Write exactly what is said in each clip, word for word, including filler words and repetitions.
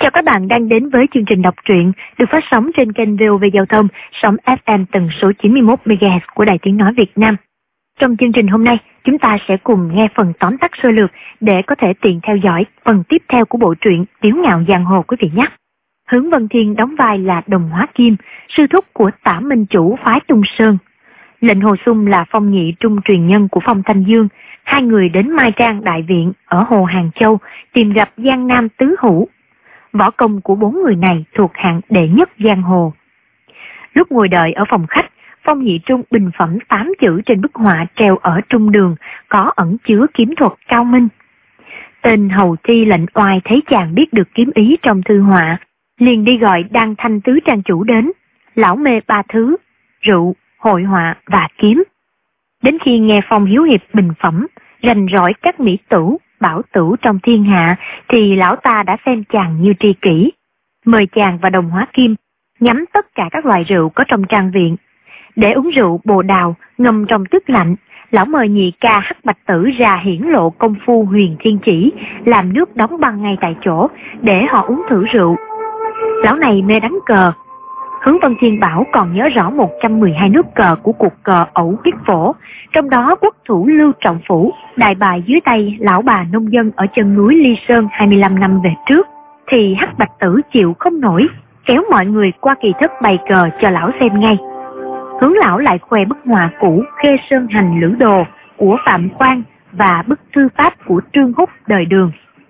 Chào các bạn đang đến với chương trình đọc truyện được phát sóng trên kênh vê o vê Giao thông, sóng ép em tần số chín mươi mốt mê ga héc của Đài Tiếng Nói Việt Nam. Trong chương trình hôm nay, chúng ta sẽ cùng nghe phần tóm tắt sơ lược để có thể tiện theo dõi phần tiếp theo của bộ truyện Tiếu Ngạo Giang Hồ quý vị nhé. Hướng Vân Thiên đóng vai là Đồng Hóa Kim, sư thúc của Tả Minh Chủ phái Tung Sơn. Lệnh Hồ Xung là phong nhị trung truyền nhân của Phong Thanh Dương. Hai người đến Mai Trang Đại Viện ở Hồ Hàng Châu tìm gặp Giang Nam Tứ Hữu. Võ công của bốn người này thuộc hạng đệ nhất giang hồ. Lúc ngồi đợi ở phòng khách, Phong Nhị Trung bình phẩm tám chữ trên bức họa treo ở trung đường, có ẩn chứa kiếm thuật cao minh. Tên hầu thi lệnh oai thấy chàng biết được kiếm ý trong thư họa, liền đi gọi Đan Thanh tứ trang chủ đến. Lão mê ba thứ: rượu, hội họa và kiếm. Đến khi nghe Phong Hiếu Hiệp bình phẩm rành rõi các mỹ tửu, bảo tửu trong thiên hạ, thì lão ta đã xem chàng như tri kỷ. Mời chàng và Đồng Hóa Kim nhắm tất cả các loại rượu có trong trang viện. Để uống rượu bồ đào ngâm trong tuyết lạnh, lão mời nhị ca Hắc Bạch Tử ra hiển lộ công phu huyền thiên chỉ, làm nước đóng băng ngay tại chỗ để họ uống thử rượu. Lão này mê đánh cờ. Hướng Vân Thiên bảo còn nhớ rõ một trăm mười hai nước cờ của cuộc cờ ẩu kiếp phổ, trong đó quốc thủ Lưu Trọng Phủ đại bại dưới tay lão bà nông dân ở chân núi Ly Sơn hai mươi lăm năm về trước, thì Hắc Bạch Tử chịu không nổi, kéo mọi người qua kỳ thất bày cờ cho lão xem ngay. Hướng lão lại khoe bức họa cũ Khê Sơn Hành Lữ Đồ của Phạm Quang và bức thư pháp của Trương Húc đời Đường.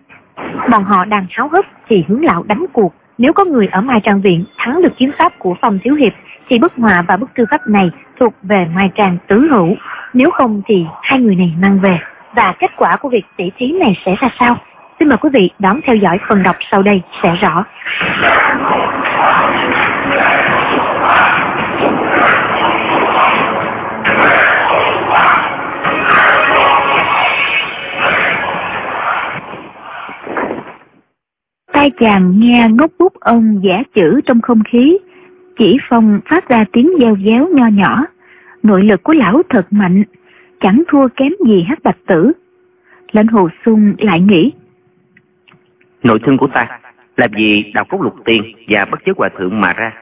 Bọn họ đang háo hức thì Hướng lão đánh cuộc. Nếu có người ở Mai Trang Viện thắng được kiếm pháp của Phong Thiếu Hiệp, thì bức họa và bức thư pháp này thuộc về Mai Trang Tứ Hữu. Nếu không thì hai người này mang về. Và kết quả của việc tỉ thí này sẽ ra sao? Xin mời quý vị đón theo dõi phần đọc sau đây sẽ rõ. Tai chàng nghe ngốc bút ông vẽ chữ trong không khí, chỉ Phong phát ra tiếng reo réo nho nhỏ. Nội lực của lão thật mạnh, chẳng thua kém gì Hắc Bạch Tử. Lệnh Hồ Xung lại nghĩ, nội thương của ta làm gì Đào Cốc Lục Tiên và Bất Giới Hòa Thượng mà ra,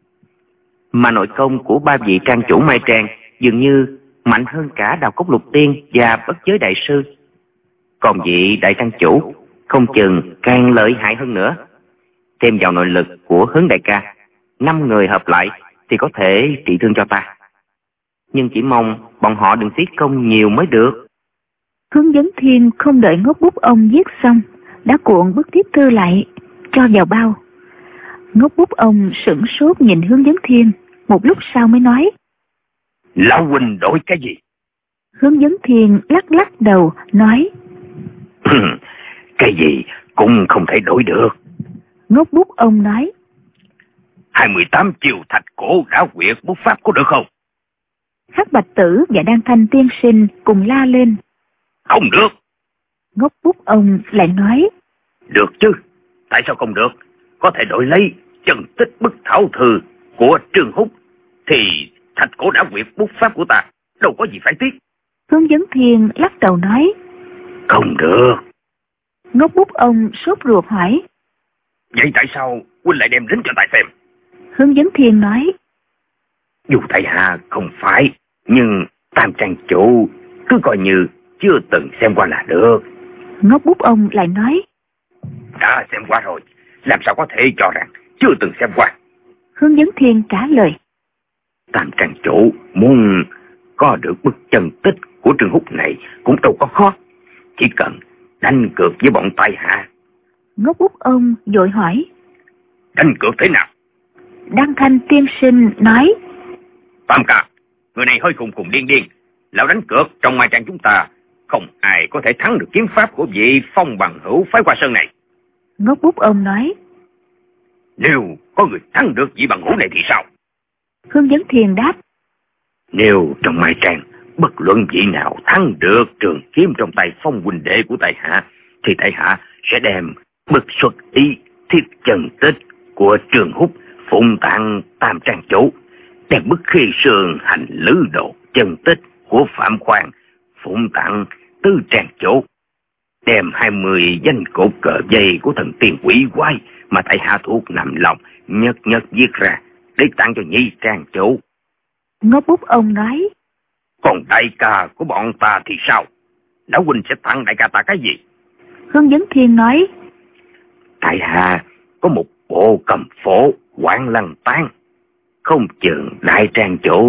mà nội công của ba vị trang chủ Mai Trang dường như mạnh hơn cả Đào Cốc Lục Tiên và Bất Giới Đại Sư. Còn vị đại trang chủ không chừng càng lợi hại hơn nữa. Thêm vào nội lực của Hướng đại ca, năm người hợp lại thì có thể trị thương cho ta. Nhưng chỉ mong bọn họ đừng phí công nhiều mới được. Hướng Vấn Thiên không đợi ngốc bút ông viết xong, đã cuộn bức tiếp thư lại cho vào bao. Ngốc bút ông sửng sốt nhìn Hướng Vấn Thiên, một lúc sau mới nói, lão huynh đổi cái gì? Hướng Vấn Thiên lắc lắc đầu nói, cái gì cũng không thể đổi được. Ngốc bút ông nói, hai mươi tám chiều thạch cổ đã quyệt bút pháp có được không? Hắc Bạch Tử và Đan Thanh tiên sinh cùng la lên, không được. Ngốc bút ông lại nói, được chứ, tại sao không được? Có thể đổi lấy chân tích bức thảo thư của Trương Húc, thì thạch cổ đã quyệt bút pháp của ta, đâu có gì phải tiếc. Hướng Vấn Thiên lắc đầu nói, không được. Ngốc bút ông sốt ruột hỏi, vậy tại sao huynh lại đem đến cho tài xem? Hướng Vấn Thiên nói, dù tại hạ không phải, nhưng Tam trang chủ cứ coi như chưa từng xem qua là được. Ngốc bút ông lại nói, đã xem qua rồi, làm sao có thể cho rằng chưa từng xem qua? Hướng Vấn Thiên trả lời, Tam trang chủ muốn có được bức chân tích của Trương Húc này cũng đâu có khó, chỉ cần đánh cược với bọn tại hạ. Ngốc bút ông vội hỏi, đánh cược thế nào? Đăng Thanh tiên sinh nói, Tam ca, người này hơi khùng khùng điên điên. Lão đánh cược trong Mai Trang chúng ta không ai có thể thắng được kiếm pháp của vị Phong Bằng Hữu phái Hoa Sơn này. Ngốc bút ông nói, nếu có người thắng được vị Bằng Hữu này thì sao? Hướng Vấn Thiên đáp, nếu trong Mai Trang bất luận vị nào thắng được trường kiếm trong tay Phong huynh đệ của tại hạ, thì tại hạ sẽ đem bức xuất ý thiết chân tích của Trương Húc phụng tặng Tam trang chủ, đem bức Khê Sơn Hành Lữ Đồ chân tích của Phạm Quang phụng tặng Tư trang chủ, đem hai mươi danh cột cờ dây của thần tiên quỷ quái mà tại hạ thuộc nằm lòng, nhất nhất viết ra để tặng cho nhị trang chủ. Ngốc Bút ông nói: Còn đại ca của bọn ta thì sao? Lão huynh sẽ tặng đại ca ta cái gì? Hướng Vấn Thiên nói: Tại hạ có một bộ cầm phổ Quảng Lăng Tán, không chừng đại trang chủ.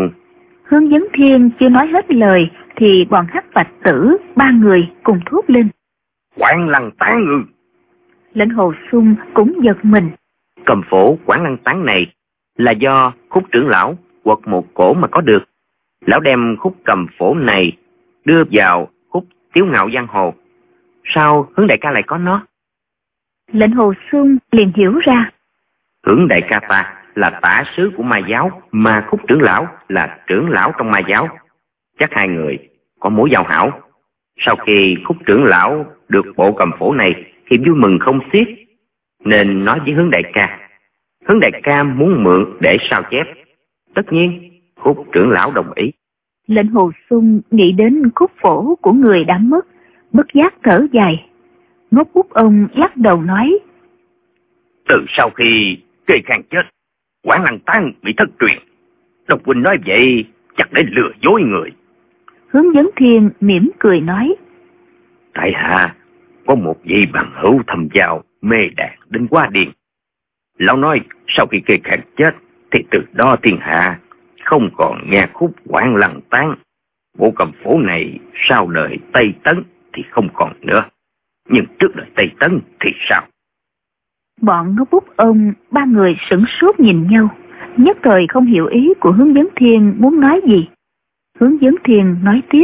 Hướng Vấn Thiên chưa nói hết lời thì bọn Hắc Bạch Tử ba người cùng thốt lên: Quảng Lăng Tán ư? Lệnh Hồ Sung cũng giật mình. Cầm phổ Quảng Lăng Tán này là do Khúc trưởng lão quật một cổ mà có được. Lão đem khúc cầm phổ này đưa vào khúc Tiếu Ngạo Giang Hồ. Sao Hướng đại ca lại có nó? Lệnh Hồ Sung liền hiểu ra. Hướng đại ca ta là tả sứ của Ma giáo, mà Khúc trưởng lão là trưởng lão trong Ma giáo. Chắc hai người có mối giao hảo. Sau khi Khúc trưởng lão được bộ cầm phổ này thì vui mừng không xiết, nên nói với Hướng đại ca. Hướng đại ca muốn mượn để sao chép. Tất nhiên Khúc trưởng lão đồng ý. Lệnh Hồ Sung nghĩ đến khúc phổ của người đã mất, bất giác thở dài. Ngốc Bút ông lắc đầu nói: Từ sau khi Kê Khang chết, Quảng Lăng Tán bị thất truyền. Độc huynh nói vậy chắc để lừa dối người. Hướng Vấn Thiên mỉm cười nói: Tại hạ có một vị bằng hữu thầm giao mê đàn đến Hoa Điền. Lão nói sau khi Kê Khang chết thì từ đó thiên hạ không còn nghe khúc Quảng Lăng Tán. Bộ cầm phổ này sau đời Tây Tấn thì không còn nữa, nhưng trước đời Tây Tấn thì sao? Bọn Ngốc Bút ông ba người sửng sốt nhìn nhau, nhất thời không hiểu ý của Hướng Vấn Thiên muốn nói gì. Hướng Vấn Thiên nói tiếp: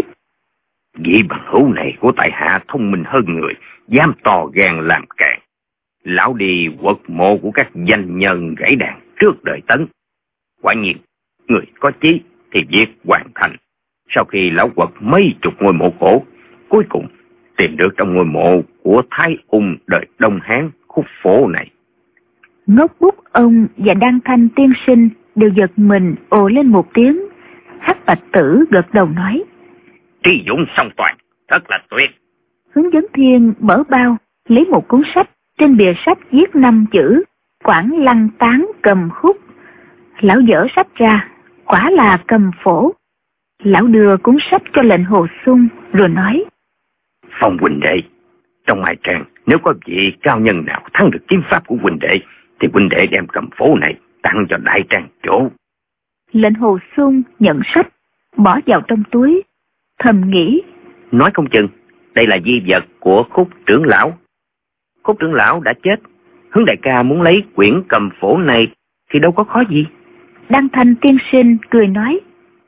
Vị bằng hữu này của tại hạ thông minh hơn người, dám to gan làm càn. Lão đi quật mộ của các danh nhân gãy đàn trước đời Tấn. Quả nhiên người có chí thì việc hoàn thành. Sau khi lão quật mấy chục ngôi mộ cổ, cuối cùng tìm được trong ngôi mộ của Thái Ung đời Đông Hán khúc phổ này. Ngốc Bút ông và Đan Thanh tiên sinh đều giật mình ồ lên một tiếng. Hắc Bạch Tử gật đầu nói: Trí dũng song toàn, thật là tuyệt. Hướng Vấn Thiên mở bao lấy một cuốn sách, trên bìa sách viết năm chữ Quảng Lăng Tán cầm khúc. Lão dở sách ra, quả là cầm phổ. Lão đưa cuốn sách cho Lệnh Hồ Sung rồi nói: Phong huynh đệ, trong Mai Trang nếu có vị cao nhân nào thắng được kiếm pháp của huynh đệ thì huynh đệ đem cầm phổ này tặng cho đại trang chủ. Lệnh Hồ Sung nhận sách, bỏ vào trong túi, thầm nghĩ: Nói không chừng đây là di vật của Khúc trưởng lão. Khúc trưởng lão đã chết, Hướng đại ca muốn lấy quyển cầm phổ này thì đâu có khó gì. Đăng Thanh tiên sinh cười nói: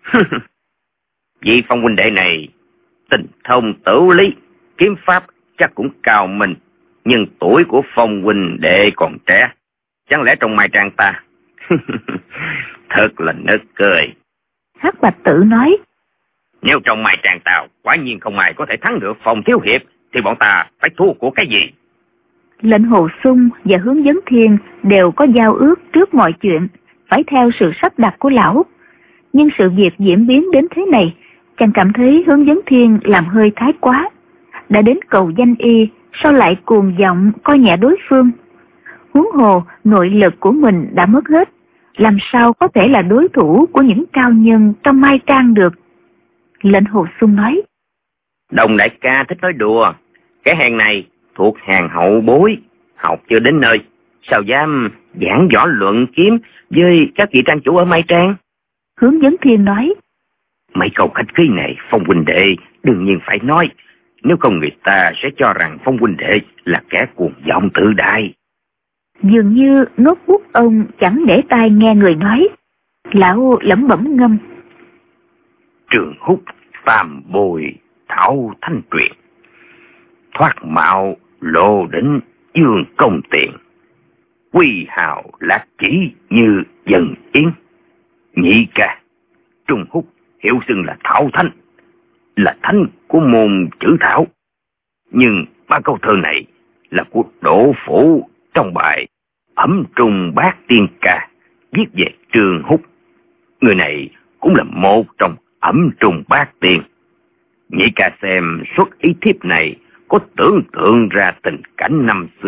Vị Phong huynh đệ này tình thông tử lý, kiếm pháp chắc cũng cao minh, nhưng tuổi của Phong huynh đệ còn trẻ, chẳng lẽ trong Mai Trang ta? Thật là nực cười. Hắc Bạch Tử nói: Nếu trong Mai Trang tao quả nhiên không ai có thể thắng được Phong thiếu hiệp thì bọn ta phải thua của cái gì? Lệnh Hồ Sung và Hướng Vấn Thiên đều có giao ước trước mọi chuyện, phải theo sự sắp đặt của lão. Nhưng sự việc diễn biến đến thế này, chàng cảm thấy Hướng Vấn Thiên làm hơi thái quá. Đã đến cầu danh y, sao lại cuồng vọng coi nhẹ đối phương? Huống hồ nội lực của mình đã mất hết, làm sao có thể là đối thủ của những cao nhân trong Mai Trang được? Lệnh Hồ Sung nói: Đồng đại ca thích nói đùa, cái hàng này thuộc hàng hậu bối, học chưa đến nơi, sao dám giảng võ luận kiếm với các vị trang chủ ở Mai Trang? Hướng Vấn Thiên nói: Mấy câu khách khí này Phong huynh đệ đương nhiên phải nói, nếu không người ta sẽ cho rằng Phong huynh đệ là kẻ cuồng vọng tự đại. Dường như Ngốc Bút ông chẳng để tai nghe người nói, lão lẩm bẩm ngâm: Trường húc tam bồi thảo thanh truyện, thoát mạo lộ đỉnh dương công tiền, quy hào lạc chỉ như dần yến. Nhị ca, Trung Húc hiệu xưng là Thảo Thanh, là thánh của môn chữ thảo. Nhưng ba câu thơ này là của Đỗ Phủ trong bài Ẩm Trung Bát Tiên Ca viết về Trường Húc. Người này cũng là một trong Ẩm Trung Bát Tiên. Nhị ca xem xuất ý thiếp này có tưởng tượng ra tình cảnh năm xưa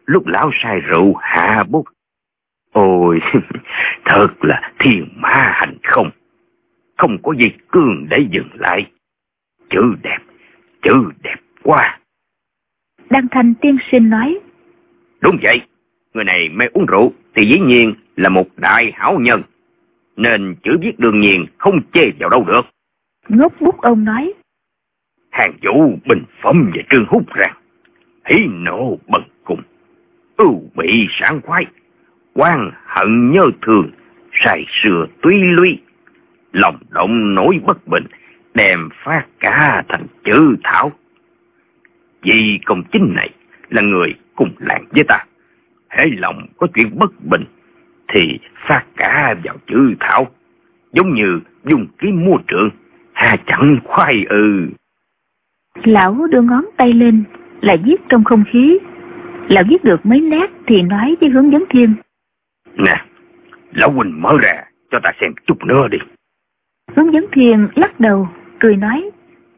lúc lão sai rượu hạ bút. Ôi, thật là thiên mã hành không. Không có gì cương để dừng lại. Chữ đẹp, chữ đẹp quá. Đăng Thanh tiên sinh nói. Đúng vậy, người này mê uống rượu thì dĩ nhiên là một đại hảo nhân, nên chữ viết đương nhiên không chê vào đâu được. Ngốc bút ông nói. Hàng Vũ bình phẩm về Trương Húc rằng hỉ nộ bần cùng, ưu bị sáng khoái, oan hận nhớ thương, say sưa tuy luy, lòng động nổi bất bình, đem phát cả thành chữ thảo. Vì công chính này là người cùng làng với ta, hễ lòng có chuyện bất bình thì phát cả vào chữ thảo, giống như dùng kiếm mua trượng, hà chẳng khoai ư. Lão đưa ngón tay lên, lại viết trong không khí. Lão viết được mấy nét thì nói với Hướng Vấn Thiên. Nè, lão huynh mở ra cho ta xem chút nữa đi. Hướng Vấn Thiên lắc đầu, cười nói.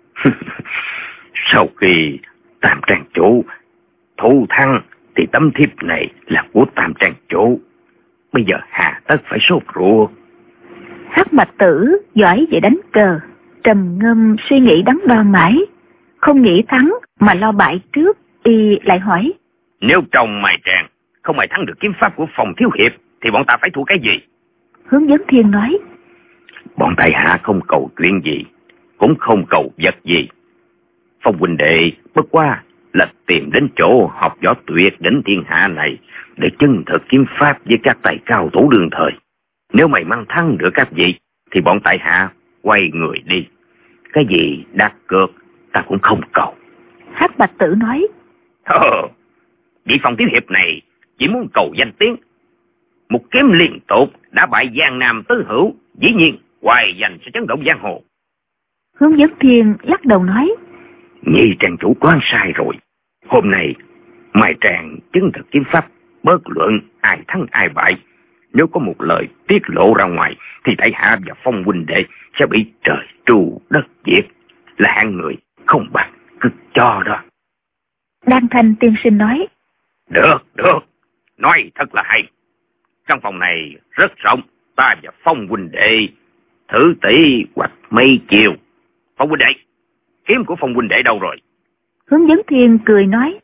Sau khi Tam Trang chủ thụ thăng thì tấm thiếp này là của Tam Trang chủ. Bây giờ hà tất phải sốt ruột. Hắc Bạch Tử giỏi về đánh cờ, trầm ngâm suy nghĩ đắn đo mãi, không nghĩ thắng mà lo bại trước. Y lại hỏi. Nếu trong Mai Trang không ai thắng được kiếm pháp của Phong thiếu hiệp thì bọn ta phải thua cái gì? Hướng Vấn Thiên nói. Bọn tại hạ không cầu chuyện gì, cũng không cầu vật gì. Phong huynh đệ bất qua là tìm đến chỗ học võ tuyệt đỉnh thiên hạ này để chân thực kiếm pháp với các tài cao thủ đương thời. Nếu mày mang thắng được các vị thì bọn tại hạ quay người đi. Cái gì đặt cược ta cũng không cầu. Hắc Bạch Tử nói. Ờ, vị Phong thiếu hiệp này chỉ muốn cầu danh tiếng. Một kiếm liên tục đã bại Giang Nam tứ hữu, dĩ nhiên hoài danh sẽ chấn động giang hồ. Hướng Vấn Thiên lắc đầu nói. Nhi Trang chủ quan sai rồi. Hôm nay Mai Trang chứng thực kiếm pháp, bất luận ai thắng ai bại, nếu có một lời tiết lộ ra ngoài thì tại hạ và Phong huynh đệ sẽ bị trời tru đất diệt, là hạng người không bằng cực cho đó. Đan Thanh tiên sinh nói. Được, được, nói thật là hay. Trong phòng này rất rộng, ta và Phong huynh đệ thử tỷ hoặc mấy chiều. Phong huynh đệ, kiếm của Phong huynh đệ đâu rồi? Hướng Vấn Thiên cười nói.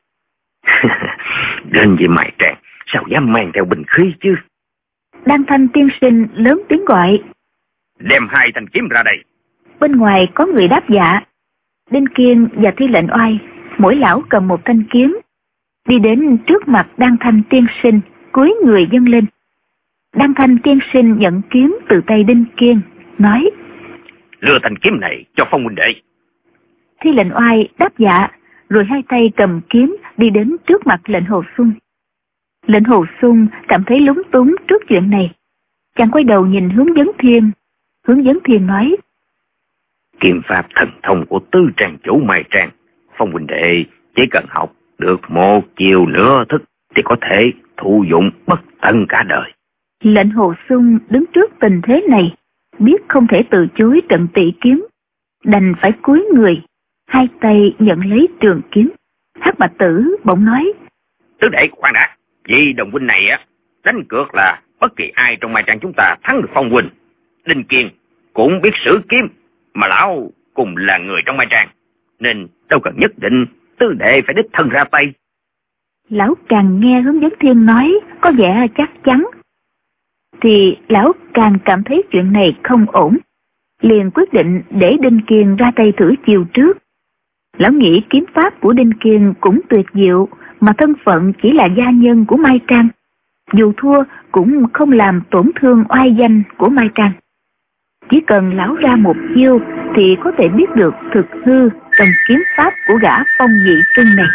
Đến với Mai Trang sao dám mang theo bình khí chứ? Đan Thanh tiên sinh lớn tiếng gọi. Đem hai thanh kiếm ra đây. Bên ngoài có người đáp dạ. Đinh Kiên và Thi Lệnh Oai, mỗi lão cầm một thanh kiếm, đi đến trước mặt Đan Thanh tiên sinh, cúi người dâng lên. Đan Thanh tiên sinh nhận kiếm từ tay Đinh Kiên, nói. Đưa thanh kiếm này cho Phong huynh đệ. Thi Lệnh Oai đáp dạ, rồi hai tay cầm kiếm đi đến trước mặt Lệnh Hồ Xuân. Lệnh Hồ Xuân cảm thấy lúng túng trước chuyện này. Chàng quay đầu nhìn Hướng Vấn Thiên. Hướng Vấn Thiên nói. Kiếm pháp thần thông của Tư Trang chủ Mai Trang, Phong huynh đệ chỉ cần học được một chiều nửa thức thì có thể thụ dụng bất tận cả đời. Lệnh Hồ Xuân đứng trước tình thế này, biết không thể từ chối trận tỷ kiếm, đành phải cúi người, hai tay nhận lấy trường kiếm. Hắc Bạch Tử bỗng nói. Tứ đệ khoan đã, vì đồng huynh này á, đánh cược là bất kỳ ai trong Mai Trang chúng ta thắng được Phong huynh. Đinh Kiên cũng biết sử kiếm, mà lão cùng là người trong Mai Trang, nên đâu cần nhất định tứ đệ phải đích thân ra tay. Lão càng nghe Hướng Vấn Thiên nói có vẻ chắc chắn, thì lão càng cảm thấy chuyện này không ổn, liền quyết định để Đinh Kiên ra tay thử chiều trước. Lão nghĩ kiếm pháp của Đinh Kiên cũng tuyệt diệu, mà thân phận chỉ là gia nhân của Mai Trang, dù thua cũng không làm tổn thương oai danh của Mai Trang. Chỉ cần lão ra một chiêu thì có thể biết được thực hư trong kiếm pháp của gã Phong Nhị Trung này.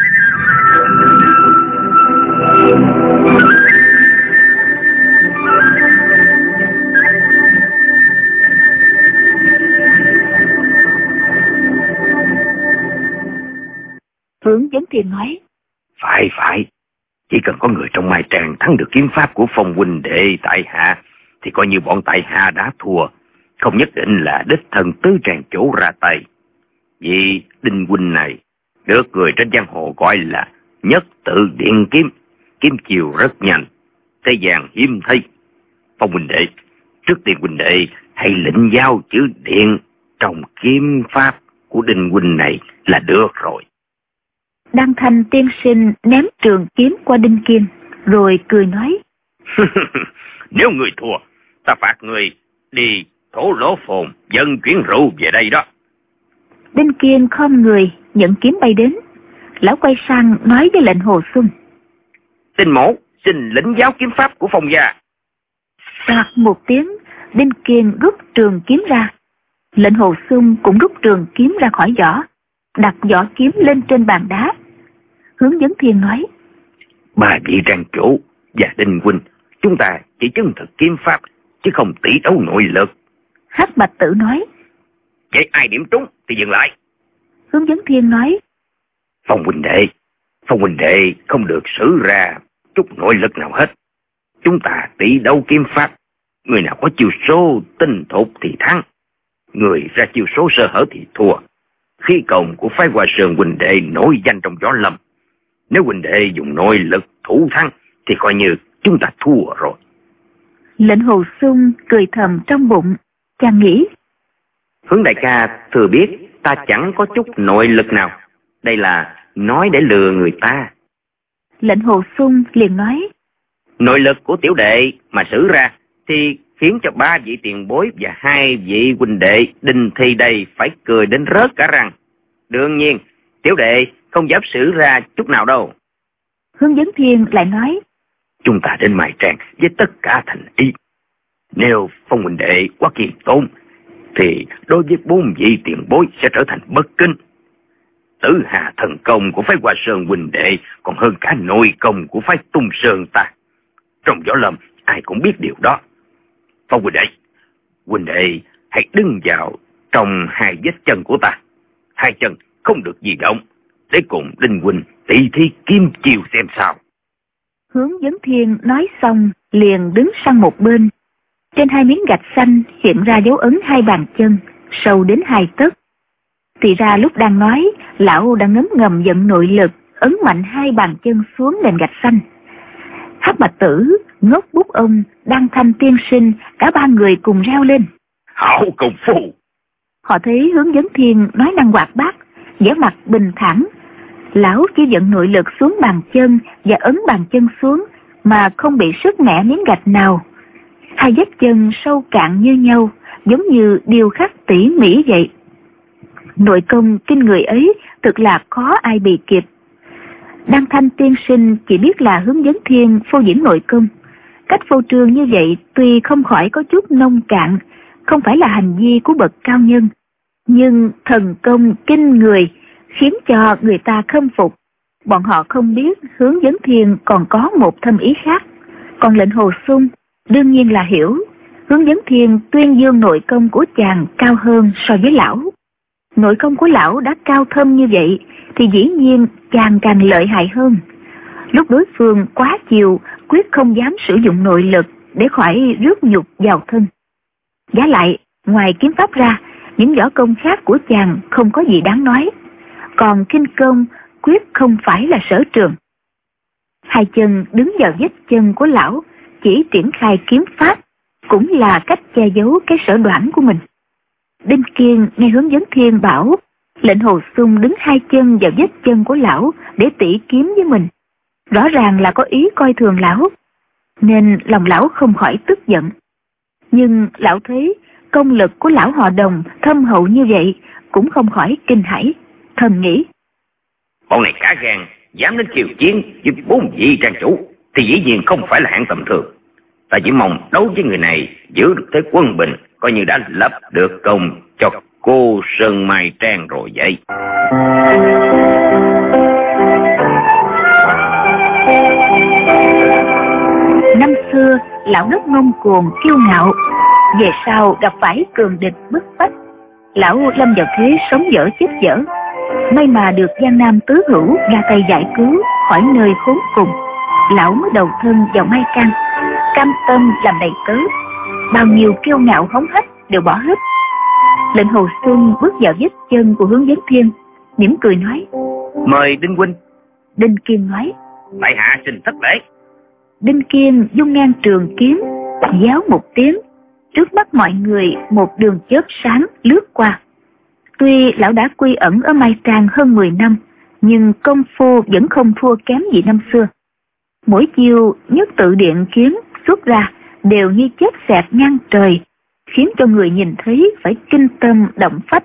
Hướng Vấn Thiên nói. Phải phải, chỉ cần có người trong Mai Trang thắng được kiếm pháp của Phong huynh đệ tại hạ thì coi như bọn tại hạ đã thua, không nhất định là đích thân Tứ Trang chủ ra tay. Vì Đinh huynh này được người trên giang hồ gọi là nhất tự điện kiếm, kiếm chiều rất nhanh, thế gian hiếm thấy. Phong huynh đệ, trước tiên huynh đệ hãy lĩnh giáo chữ điện trong kiếm pháp của Đinh huynh này là được rồi. Đăng Thanh tiên sinh ném trường kiếm qua Đinh Kiên, rồi cười nói: Nếu người thua, ta phạt người đi thổ lỗ phồn dẫn chuyển rượu về đây đó. Đinh Kiên khom người nhận kiếm bay đến. Lão quay sang nói với lệnh Hồ Xuân: Tinh mổ xin lĩnh giáo kiếm pháp của Phong gia. Soạt một tiếng, Đinh Kiên rút trường kiếm ra. Lệnh Hồ Xuân cũng rút trường kiếm ra khỏi vỏ, đặt vỏ kiếm lên trên bàn đá. Hướng Vấn Thiên nói: Ba vị trang chủ và Đinh huynh, chúng ta chỉ chân thực kiếm pháp chứ không tỷ đấu nội lực. Hắc Bạch Tử nói: Vậy ai điểm trúng thì dừng lại. Hướng Vấn Thiên nói: Phong huynh đệ, Phong huynh đệ không được sử ra chút nội lực nào hết. Chúng ta tỷ đấu kiếm pháp, người nào có chiêu số tinh thục thì thắng, người ra chiêu số sơ hở thì thua. Khí công của phái Hoa Sơn huynh đệ nổi danh trong võ lâm. Nếu huynh đệ dùng nội lực thủ thắng thì coi như chúng ta thua rồi. Lệnh Hồ Xuân cười thầm trong bụng, chàng nghĩ: Hướng đại ca thừa biết ta chẳng có chút nội lực nào, đây là nói để lừa người ta. Lệnh Hồ Xuân liền nói: Nội lực của tiểu đệ mà sử ra thì khiến cho ba vị tiền bối và hai vị huynh đệ Đinh Thi đây phải cười đến rớt cả răng. Đương nhiên tiểu đệ không dám sử ra chút nào đâu. Hướng Vấn Thiên lại nói: Chúng ta đến Mai Trang với tất cả thành ý. Nếu Phong huynh đệ quá kiềm tốn thì đối với bốn vị tiền bối sẽ trở thành bất kính. Tử Hà thần công của phái Hoa Sơn huynh đệ còn hơn cả nội công của phái Tung Sơn ta. Trong võ lâm ai cũng biết điều đó. Phong huynh đệ, huynh đệ hãy đứng vào trong hai vết chân của ta. Hai chân không được di động, để cùng Đinh huynh tỷ thí kiếm chiều xem sao. Hướng Vấn Thiên nói xong liền đứng sang một bên. Trên hai miếng gạch xanh hiện ra dấu ấn hai bàn chân, sâu đến hai tấc. Thì ra lúc đang nói, lão đã ngấm ngầm vận nội lực, ấn mạnh hai bàn chân xuống nền gạch xanh. Hắc Bạch Tử, Ngốc Bút Ông, Đăng Thanh tiên sinh, cả ba người cùng reo lên: Hảo công phu! Họ thấy Hướng Vấn Thiên nói năng hoạt bát, vẻ mặt bình thản. Lão chỉ vận nội lực xuống bàn chân và ấn bàn chân xuống mà không bị sứt mẻ miếng gạch nào. Hai vết chân sâu cạn như nhau, giống như điêu khắc tỉ mỉ vậy. Nội công kinh người ấy thực là khó ai bì kịp. Đăng Thanh tiên sinh chỉ biết là Hướng Vấn Thiên phô diễn nội công. Cách phô trương như vậy tuy không khỏi có chút nông cạn, không phải là hành vi của bậc cao nhân, nhưng thần công kinh người khiến cho người ta khâm phục. Bọn họ không biết Hướng Vấn Thiên còn có một thâm ý khác. Còn lệnh Hồ Xuân đương nhiên là hiểu Hướng Vấn Thiên tuyên dương nội công của chàng cao hơn so với lão. Nội công của lão đã cao thâm như vậy thì dĩ nhiên chàng càng lợi hại hơn. Lúc đối phương quá chiều, quyết không dám sử dụng nội lực để khỏi rước nhục vào thân. Giá lại, ngoài kiếm pháp ra, những võ công khác của chàng không có gì đáng nói. Còn kinh công quyết không phải là sở trường. Hai chân đứng vào vết chân của lão, chỉ triển khai kiếm pháp, cũng là cách che giấu cái sở đoản của mình. Đinh Kiên nghe Hướng Vấn Thiên bảo lệnh Hồ Xuân đứng hai chân vào vết chân của lão để tỉ kiếm với mình, rõ ràng là có ý coi thường lão, nên lòng lão không khỏi tức giận. Nhưng lão thấy công lực của lão họ Đồng thâm hậu như vậy, cũng không khỏi kinh hãi, thầm nghĩ: Bọn này cá gan, dám đến khiêu chiến với bốn vị trang chủ thì dĩ nhiên không phải là hạng tầm thường. Ta chỉ mong đấu với người này giữ được thế quân bình, coi như đã lập được công cho cô Sơn Mai Trang rồi vậy. Năm xưa lão đất ngông cuồng kiêu ngạo, về sau gặp phải cường địch bức bách, lão lâm vào thế sống dở chết dở. May mà được Giang Nam tứ hữu ra tay giải cứu khỏi nơi khốn cùng, lão mới đầu thân vào Mai Trang, cam tâm làm đầy tớ. Bao nhiêu kiêu ngạo hống hách đều bỏ hết. Lệnh Hồ Xuân bước vào vết chân của Hướng Vấn Thiên, mỉm cười nói: Mời Đinh huynh. Đinh Kiên nói: tại hạ xin thất lễ. Đinh Kiên dung ngang trường kiếm, giáo một tiếng, trước mắt mọi người một đường chớp sáng lướt qua. Tuy lão đã quy ẩn ở Mai Trang hơn mười năm, nhưng công phu vẫn không thua kém gì năm xưa. Mỗi chiêu nhất tự điện kiếm xuất ra đều như chớp xẹt ngang trời, khiến cho người nhìn thấy phải kinh tâm động phách.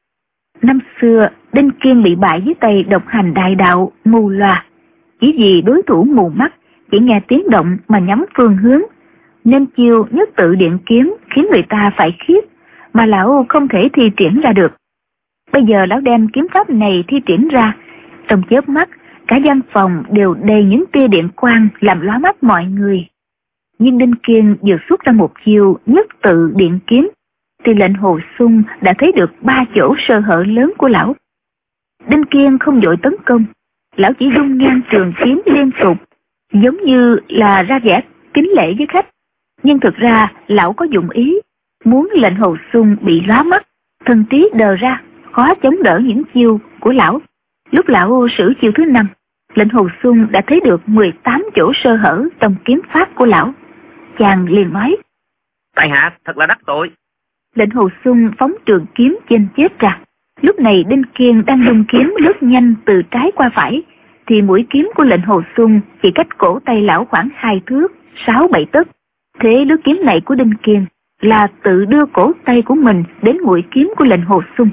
Năm xưa, Đinh Kiên bị bại dưới tay độc hành đại đạo mù loà, chỉ vì đối thủ mù mắt, chỉ nghe tiếng động mà nhắm phương hướng, nên chiêu nhất tự điện kiếm khiến người ta phải khiếp, mà lão không thể thi triển ra được. Bây giờ lão đem kiếm pháp này thi triển ra, trong chớp mắt, cả gian phòng đều đầy những tia điện quang làm lóa mắt mọi người. Nhưng Đinh Kiên vừa xuất ra một chiêu nhất tự điện kiếm, thì lệnh Hồ Xung đã thấy được ba chỗ sơ hở lớn của lão. Đinh Kiên không vội tấn công, lão chỉ dung ngang trường kiếm liên tục, giống như là ra vẻ kính lễ với khách. Nhưng thực ra lão có dụng ý, muốn lệnh Hồ Xung bị lóa mắt, thân trí đờ ra, khó chống đỡ những chiêu của lão. Lúc lão sử chiêu thứ năm, lệnh Hồ Xung đã thấy được mười tám chỗ sơ hở trong kiếm pháp của lão. Chàng liền nói: tại hạ thật là đắc tội. Lệnh Hồ Xung phóng trường kiếm trên chết ra. Lúc này Đinh Kiên đang dùng kiếm lướt nhanh từ trái qua phải, thì mũi kiếm của lệnh Hồ Xung chỉ cách cổ tay lão khoảng hai thước, sáu bảy tấc. Thế lướt kiếm này của Đinh Kiên là tự đưa cổ tay của mình đến mũi kiếm của lệnh Hồ Xung.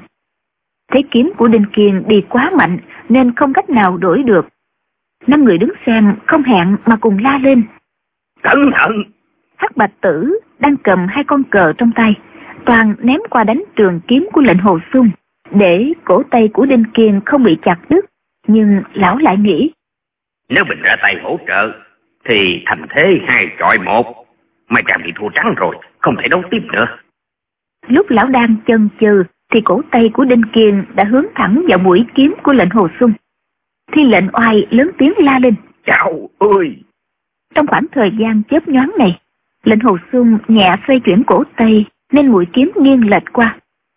Thế kiếm của Đinh Kiên đi quá mạnh nên không cách nào đổi được. Năm người đứng xem không hẹn mà cùng la lên: cẩn thận! Hắc Bạch Tử đang cầm hai con cờ trong tay, toàn ném qua đánh trường kiếm của lệnh Hồ Xung, để cổ tay của Đinh Kiên không bị chặt đứt. Nhưng lão lại nghĩ: nếu mình ra tay hỗ trợ thì thành thế hai chọi một, Mai Trang bị thua trắng rồi, không thể đấu tiếp nữa. Lúc lão đang chần chừ thì cổ tay của Đinh Kiên đã hướng thẳng vào mũi kiếm của lệnh Hồ Xung. Thi lệnh oai lớn tiếng la lên: chào ơi! Trong khoảng thời gian chớp nhoáng này, lệnh Hồ Xung nhẹ xoay chuyển cổ tay nên mũi kiếm nghiêng lệch qua.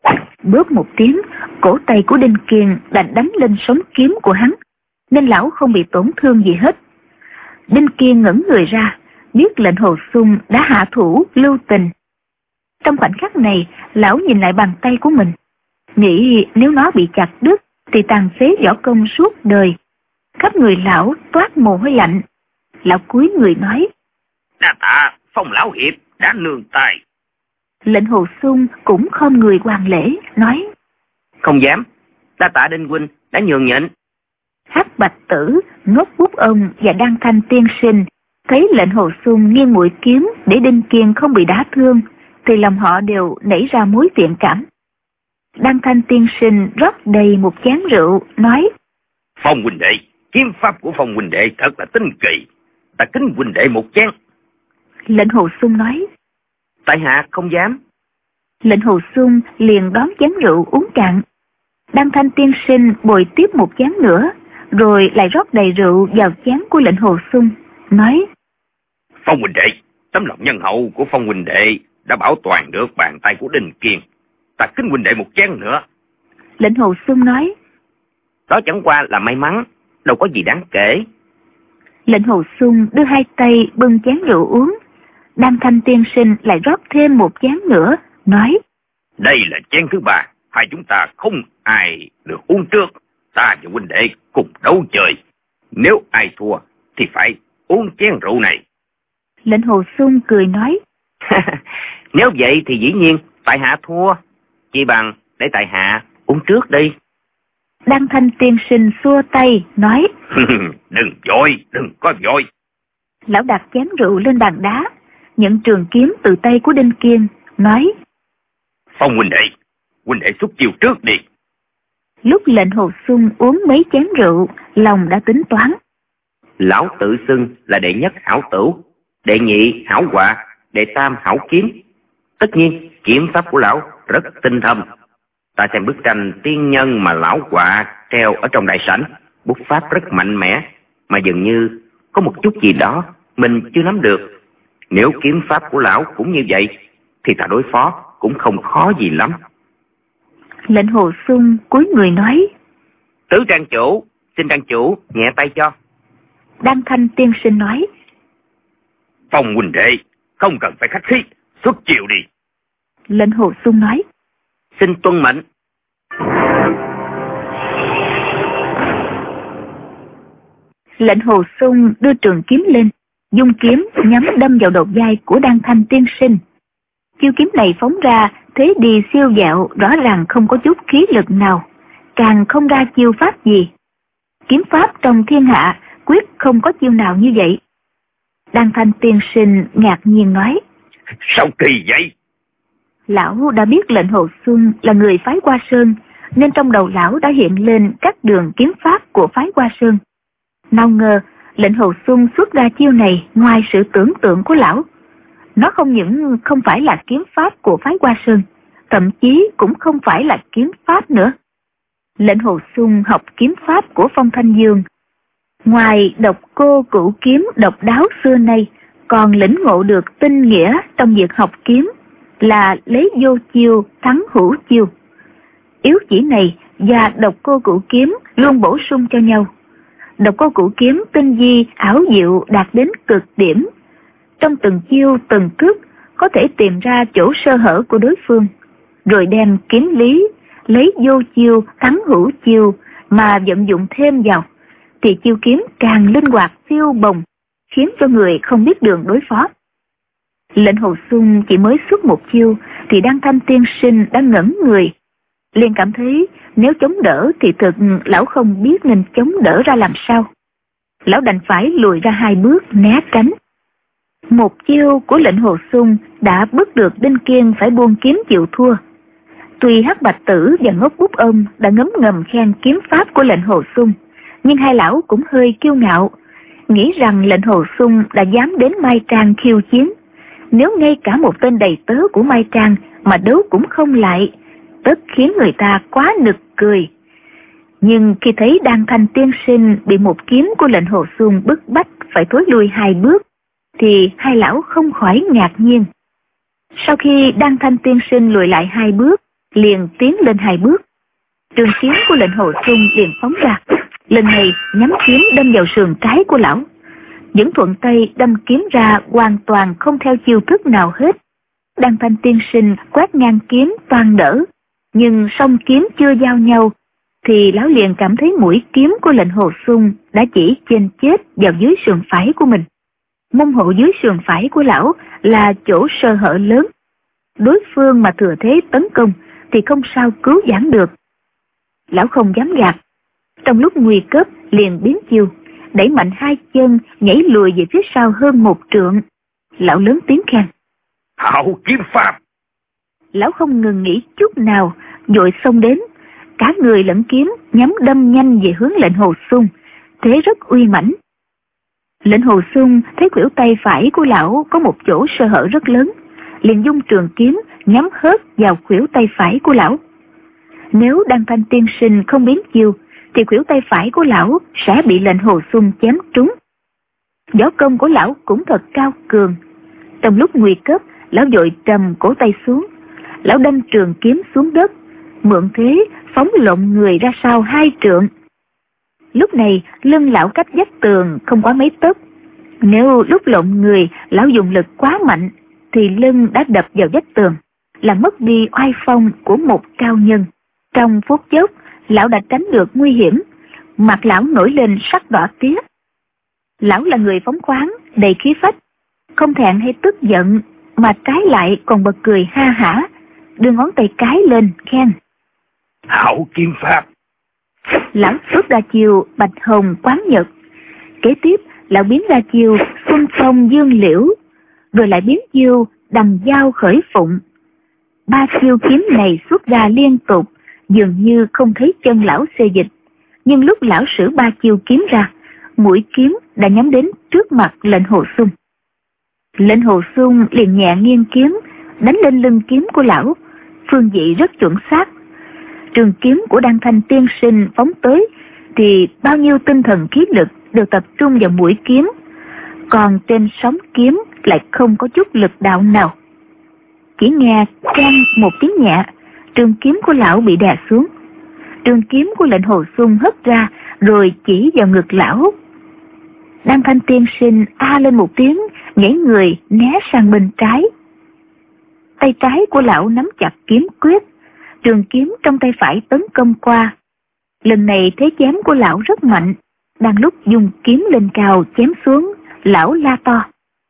Bóp một tiếng, cổ tay của Đinh Kiên đã đánh lên sống kiếm của hắn, nên lão không bị tổn thương gì hết. Đinh Kiên ngẩng người ra, biết lệnh Hồ Xung đã hạ thủ lưu tình. Trong khoảnh khắc này, lão nhìn lại bàn tay của mình, nghĩ nếu nó bị chặt đứt thì tàn phế võ công suốt đời. Khắp người lão toát mồ hôi lạnh. Lão cúi người nói: đa tạ Phong lão hiệp đã nương tay. Lệnh Hồ Xung cũng khom người hoàn lễ, nói: không dám, đa tạ Đinh huynh đã nhường nhịn. Hắc Bạch Tử, Ngốc Bút Ông và Đăng Thanh tiên sinh thấy lệnh Hồ Xung nghiêng mũi kiếm để Đinh Kiên không bị đá thương, thì lòng họ đều nảy ra mối thiện cảm. Đăng Thanh tiên sinh rót đầy một chén rượu, nói: Phong huynh đệ, kiếm pháp của Phong huynh đệ thật là tinh kỳ, ta kính huynh đệ một chén. Lệnh Hồ Xung nói: tại hạ không dám. Lệnh Hồ Xung liền đón chén rượu uống cạn. Đăng Thanh tiên sinh bồi tiếp một chén nữa, rồi lại rót đầy rượu vào chén của lệnh Hồ Xung, nói: Phong huynh đệ, tấm lòng nhân hậu của Phong huynh đệ đã bảo toàn được bàn tay của Đinh Kiên, ta kính huynh đệ một chén nữa. Lệnh Hồ Xung nói: đó chẳng qua là may mắn, đâu có gì đáng kể. Lệnh Hồ Xung đưa hai tay bưng chén rượu uống. Đăng Thanh tiên sinh lại rót thêm một chén nữa, nói: đây là chén thứ ba, hai chúng ta không ai được uống trước, ta và huynh đệ cùng đấu chơi, nếu ai thua thì phải uống chén rượu này. Lệnh Hồ Xung cười nói: nếu vậy thì dĩ nhiên tại hạ thua, chỉ bằng để tại hạ uống trước đi. Đăng Thanh tiên sinh xua tay, nói: đừng vội, đừng có vội. Lão đặt chén rượu lên bàn đá, nhận trường kiếm từ tay của Đinh Kiên, nói: Phong huynh đệ, huynh đệ xuất chiêu trước đi. Lúc lệnh Hồ Xung uống mấy chén rượu, lòng đã tính toán. Lão tự xưng là đệ nhất hảo tửu, đệ nhị hảo họa, đệ tam hảo kiếm. Tất nhiên kiếm pháp của lão rất tinh thâm. Ta xem bức tranh tiên nhân mà lão họa treo ở trong đại sảnh, bút pháp rất mạnh mẽ, mà dường như có một chút gì đó mình chưa nắm được. Nếu kiếm pháp của lão cũng như vậy thì ta đối phó cũng không khó gì lắm. Lệnh Hồ Xung cúi người nói: Tứ trang chủ, xin trang chủ nhẹ tay cho. Đan Thanh tiên sinh nói: Phong huynh đệ, không cần phải khách khí, xuất chiêu đi. Lệnh Hồ Xuân nói: Xin tuân mệnh. Lệnh Hồ Xuân đưa trường kiếm lên, dung kiếm nhắm đâm vào đầu vai của Đan Thanh tiên sinh. Chiêu kiếm này phóng ra thế đi siêu dạo, rõ ràng không có chút khí lực nào, càng không ra chiêu pháp gì. Kiếm pháp trong thiên hạ quyết không có chiêu nào như vậy. Đan Thanh tiên sinh ngạc nhiên nói: Sao kỳ vậy? Lão đã biết Lệnh Hồ Xuân là người phái Hoa Sơn, nên trong đầu lão đã hiện lên các đường kiếm pháp của phái Hoa Sơn. Nào ngờ Lệnh Hồ Xuân xuất ra chiêu này ngoài sự tưởng tượng của lão. Nó không những không phải là kiếm pháp của phái Hoa Sơn, thậm chí cũng không phải là kiếm pháp nữa. Lệnh Hồ Xuân học kiếm pháp của Phong Thanh Dương, ngoài độc cô cửu kiếm độc đáo xưa nay, còn lĩnh ngộ được tinh nghĩa trong việc học kiếm là lấy vô chiêu thắng hữu chiêu. Yếu chỉ này và độc cô cửu kiếm luôn bổ sung cho nhau. Độc cô cửu kiếm tinh vi ảo diệu đạt đến cực điểm, trong từng chiêu từng thức có thể tìm ra chỗ sơ hở của đối phương, rồi đem kiếm lý lấy vô chiêu thắng hữu chiêu mà vận dụng thêm vào, thì chiêu kiếm càng linh hoạt phiêu bồng, khiến cho người không biết đường đối phó. Lệnh Hồ Xuân chỉ mới xuất một chiêu thì Đan Thanh tiên sinh đã ngẩn người, liền cảm thấy nếu chống đỡ thì thực lão không biết nên chống đỡ ra làm sao. Lão đành phải lùi ra hai bước né tránh. Một chiêu của Lệnh Hồ Xuân đã bức được Đinh Kiên phải buông kiếm chịu thua. Tuy Hắc Bạch Tử và Ngốc Bút Ông đã ngấm ngầm khen kiếm pháp của Lệnh Hồ Xuân, nhưng hai lão cũng hơi kiêu ngạo, nghĩ rằng Lệnh Hồ Xuân đã dám đến Mai Trang khiêu chiến. Nếu ngay cả một tên đầy tớ của Mai Trang mà đấu cũng không lại, tất khiến người ta quá nực cười. Nhưng khi thấy Đan Thanh tiên sinh bị một kiếm của Lệnh Hồ Xuân bức bách phải thối lui hai bước, thì hai lão không khỏi ngạc nhiên. Sau khi Đan Thanh tiên sinh lùi lại hai bước, liền tiến lên hai bước. Trường kiếm của Lệnh Hồ Xuân liền phóng ra, lần này nhắm kiếm đâm vào sườn trái của lão. Vẫn thuận tay đâm kiếm ra hoàn toàn không theo chiêu thức nào hết. Đan Thanh tiên sinh quét ngang kiếm toàn đỡ, nhưng song kiếm chưa giao nhau, thì lão liền cảm thấy mũi kiếm của Lệnh Hồ Xuân đã chỉ chênh chết vào dưới sườn phải của mình. Mông hộ dưới sườn phải của lão là chỗ sơ hở lớn. Đối phương mà thừa thế tấn công thì không sao cứu vãn được. Lão không dám gạt, trong lúc nguy cấp liền biến chiêu, đẩy mạnh hai chân nhảy lùi về phía sau hơn một trượng. Lão lớn tiếng khen: Hảo kiếm pháp! Lão không ngừng nghỉ chút nào, vội xông đến, cả người lẫn kiếm nhắm đâm nhanh về hướng Lệnh Hồ Xuân, thế rất uy mãnh. Lệnh Hồ Xuân thấy khuỷu tay phải của lão có một chỗ sơ hở rất lớn, liền dung trường kiếm nhắm hết vào khuỷu tay phải của lão. Nếu Đan Thanh tiên sinh không biến chiêu thì khuỷu tay phải của lão sẽ bị Lệnh Hồ Xuân chém trúng. Võ công của lão cũng thật cao cường. Trong lúc nguy cấp, lão vội trầm cổ tay xuống, lão đâm trường kiếm xuống đất, mượn thế phóng lộn người ra sau hai trượng. Lúc này lưng lão cách vách tường không quá mấy tấc. Nếu lúc lộn người lão dùng lực quá mạnh thì lưng đã đập vào vách tường, làm mất đi oai phong của một cao nhân. Trong phút chốc lão đã tránh được nguy hiểm, mặt lão nổi lên sắc đỏ tía. Lão là người phóng khoáng, đầy khí phách, không thẹn hay tức giận, mà trái lại còn bật cười ha hả, đưa ngón tay cái lên khen: Hảo kiếm pháp! Lão xuất ra chiêu Bạch Hồng Quán Nhật, kế tiếp lão biến ra chiêu Xuân Phong Dương Liễu, rồi lại biến chiêu Đằng Dao Khởi Phụng. Ba chiêu kiếm này xuất ra liên tục, dường như không thấy chân lão xê dịch, nhưng lúc lão sử ba chiêu kiếm ra, mũi kiếm đã nhắm đến trước mặt Lệnh Hồ Xuân. Lệnh Hồ Xuân liền nhẹ nghiêng kiếm đánh lên lưng kiếm của lão, phương vị rất chuẩn xác. Trường kiếm của Đan Thanh tiên sinh phóng tới thì bao nhiêu tinh thần khí lực đều tập trung vào mũi kiếm, còn trên sóng kiếm lại không có chút lực đạo nào. Chỉ nghe keng một tiếng nhẹ, trường kiếm của lão bị đè xuống. Trường kiếm của Lệnh Hồ Xuân hất ra rồi chỉ vào ngực lão. Đăng Thanh tiên sinh a lên một tiếng, nhảy người né sang bên trái. Tay trái của lão nắm chặt kiếm quyết, trường kiếm trong tay phải tấn công qua. Lần này thế chém của lão rất mạnh, đang lúc dùng kiếm lên cao chém xuống, lão la to: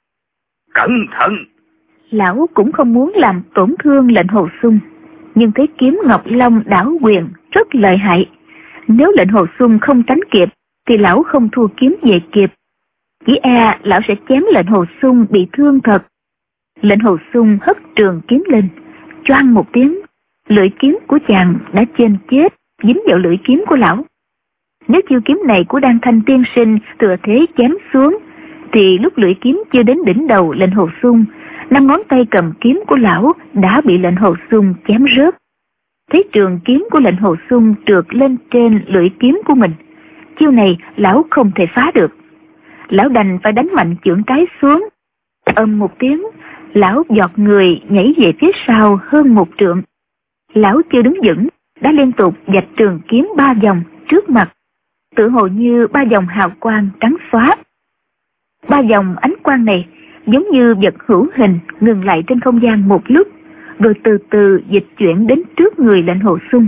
Cẩn thận! Lão cũng không muốn làm tổn thương lệnh Hồ Xung, nhưng thấy kiếm Ngọc Long đảo quyền rất lợi hại. Nếu lệnh Hồ Xung không tránh kịp, thì lão không thua kiếm về kịp. Chỉ e lão sẽ chém lệnh Hồ Xung bị thương thật. Lệnh Hồ Xung hất trường kiếm lên, choang một tiếng, lưỡi kiếm của chàng đã chênh chết, dính vào lưỡi kiếm của lão. Nếu chiêu kiếm này của Đăng Thanh tiên sinh thừa thế chém xuống, thì lúc lưỡi kiếm chưa đến đỉnh đầu lệnh Hồ Xung, năm ngón tay cầm kiếm của lão đã bị lệnh Hồ Xung chém rớt. Thấy trường kiếm của lệnh Hồ Xung trượt lên trên lưỡi kiếm của mình, chiêu này lão không thể phá được. Lão đành phải đánh mạnh chưởng trái xuống. Ầm một tiếng, lão giọt người nhảy về phía sau hơn một trượng. Lão chưa đứng vững, đã liên tục vạch trường kiếm ba vòng trước mặt, tự hồ như ba vòng hào quang trắng xóa. Ba vòng ánh quang này giống như vật hữu hình ngừng lại trên không gian một lúc, rồi từ từ dịch chuyển đến trước người lệnh Hồ Xung.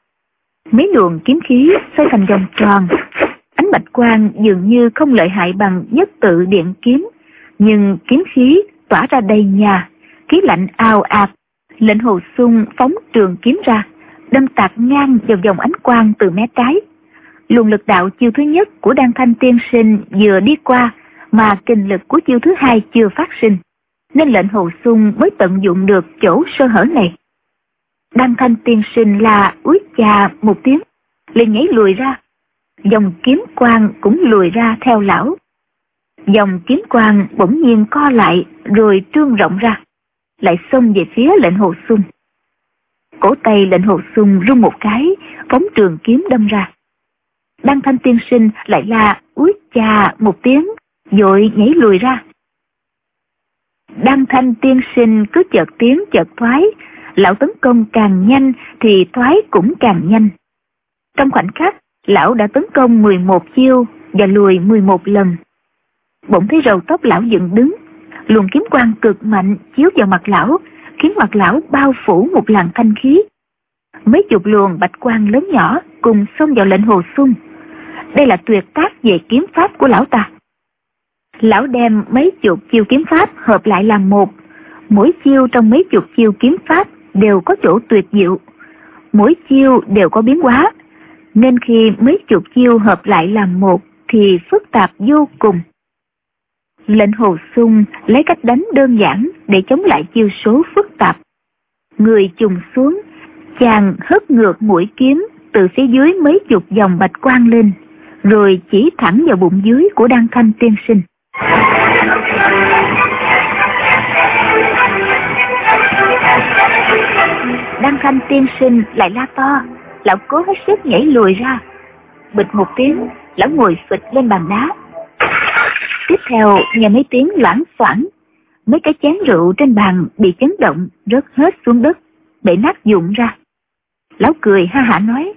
Mấy luồng kiếm khí xoay thành vòng tròn. Ánh bạch quang dường như không lợi hại bằng nhất tự điện kiếm, nhưng kiếm khí tỏa ra đầy nhà, khí lạnh ào ạt. Lệnh Hồ Xung phóng trường kiếm ra, đâm tạt ngang vào vòng ánh quang từ mé trái. Luồng lực đạo chiêu thứ nhất của Đăng Thanh tiên sinh vừa đi qua, mà kình lực của chiêu thứ hai chưa phát sinh, nên lệnh Hồ Xung mới tận dụng được chỗ sơ hở này. Đăng Thanh tiên sinh là úi chà một tiếng, liền nhảy lùi ra. Dòng kiếm quang cũng lùi ra theo lão. Dòng kiếm quang bỗng nhiên co lại rồi trương rộng ra, lại xông về phía lệnh Hồ Xung. Cổ tay lệnh Hồ Xung rung một cái, phóng trường kiếm đâm ra. Đăng Thanh tiên sinh lại là úi chà một tiếng, vội nhảy lùi ra. Đăng Thanh tiên sinh cứ chợt tiến chợt thoái, lão tấn công càng nhanh thì thoái cũng càng nhanh. Trong khoảnh khắc, lão đã tấn công mười một chiêu và lùi mười một lần. Bỗng thấy râu tóc lão dựng đứng, luồng kiếm quang cực mạnh chiếu vào mặt lão, khiến mặt lão bao phủ một làn thanh khí. Mấy chục luồng bạch quang lớn nhỏ cùng xông vào lệnh Hồ Xung. Đây là tuyệt tác về kiếm pháp của lão ta. Lão đem mấy chục chiêu kiếm pháp hợp lại làm một. Mỗi chiêu trong mấy chục chiêu kiếm pháp đều có chỗ tuyệt diệu, mỗi chiêu đều có biến hóa, nên khi mấy chục chiêu hợp lại làm một thì phức tạp vô cùng. Lệnh Hồ Xung lấy cách đánh đơn giản để chống lại chiêu số phức tạp. Người trùng xuống, chàng hất ngược mũi kiếm từ phía dưới mấy chục dòng bạch quang lên, rồi chỉ thẳng vào bụng dưới của Đăng Thanh tiên sinh. Đăng Thanh tiên sinh lại la to, lão cố hết sức nhảy lùi ra. Bịch một tiếng, lão ngồi phịch lên bàn đá. Tiếp theo nghe mấy tiếng loảng xoảng, mấy cái chén rượu trên bàn bị chấn động rớt hết xuống đất, bể nát vụn ra. Lão cười ha hả nói: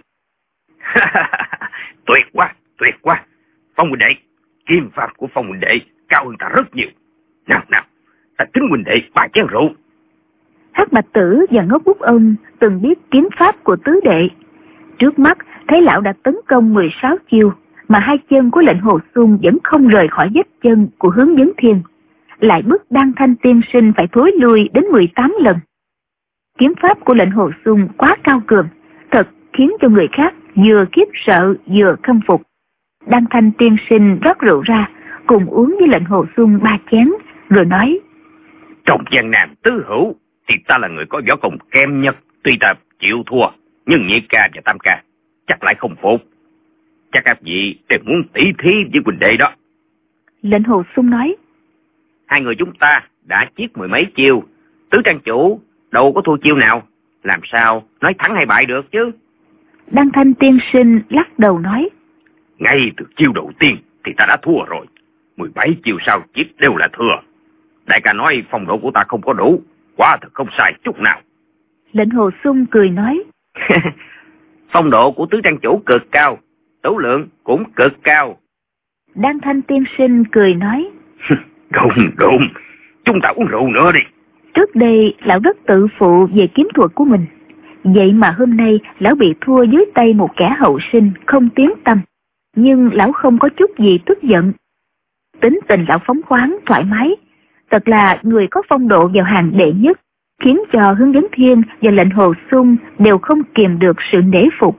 Tuyệt quá, tuyệt quá. Phong huynh đệ, kiếm pháp của Phong huynh đệ cao hơn ta rất nhiều. Nào nào, ta kính huynh đệ ba chén rượu. Hắc Bạch Tử và Ngốc Bút Ông từng biết kiếm pháp của tứ đệ. Trước mắt thấy lão đã tấn công mười sáu chiêu, mà hai chân của lệnh Hồ Xung vẫn không rời khỏi vết chân của Hướng Vấn Thiên, lại bức Đăng Thanh tiên sinh phải thối lui đến mười tám lần. Kiếm pháp của lệnh Hồ Xung quá cao cường, thật khiến cho người khác vừa khiếp sợ vừa khâm phục. Đăng Thanh tiên sinh rót rượu ra, cùng uống với lệnh Hồ Xung ba chén, rồi nói: Trong gian nam tứ hữu thì ta là người có võ công kém nhất, tuy ta chịu thua, nhưng nhị ca và tam ca chắc lại không phục. Chắc các vị đều muốn tỉ thí với huynh đệ đó. Lệnh Hồ Xung nói: Hai người chúng ta đã chiết mười mấy chiêu, tứ trang chủ đâu có thua chiêu nào, làm sao nói thắng hay bại được chứ? Đăng Thanh tiên sinh lắc đầu nói: Ngay từ chiêu đầu tiên thì ta đã thua rồi, mười bảy chiêu sau chiết đều là thừa. Đại ca nói phong độ của ta không có đủ, quá thật không sai chút nào. Lệnh Hồ Xung cười nói: Phong độ của tứ trang chủ cực cao, tấu lượng cũng cực cao. Đan Thanh tiên sinh cười nói. Đúng, đúng, chúng ta uống rượu nữa đi. Trước đây lão rất tự phụ về kiếm thuật của mình. Vậy mà hôm nay lão bị thua dưới tay một kẻ hậu sinh không tiếng tăm. Nhưng lão không có chút gì tức giận. Tính tình lão phóng khoáng, thoải mái. Thật là người có phong độ vào hàng đệ nhất, khiến cho Hướng Vấn Thiên và Lệnh Hồ Xung đều không kiềm được sự nể phục.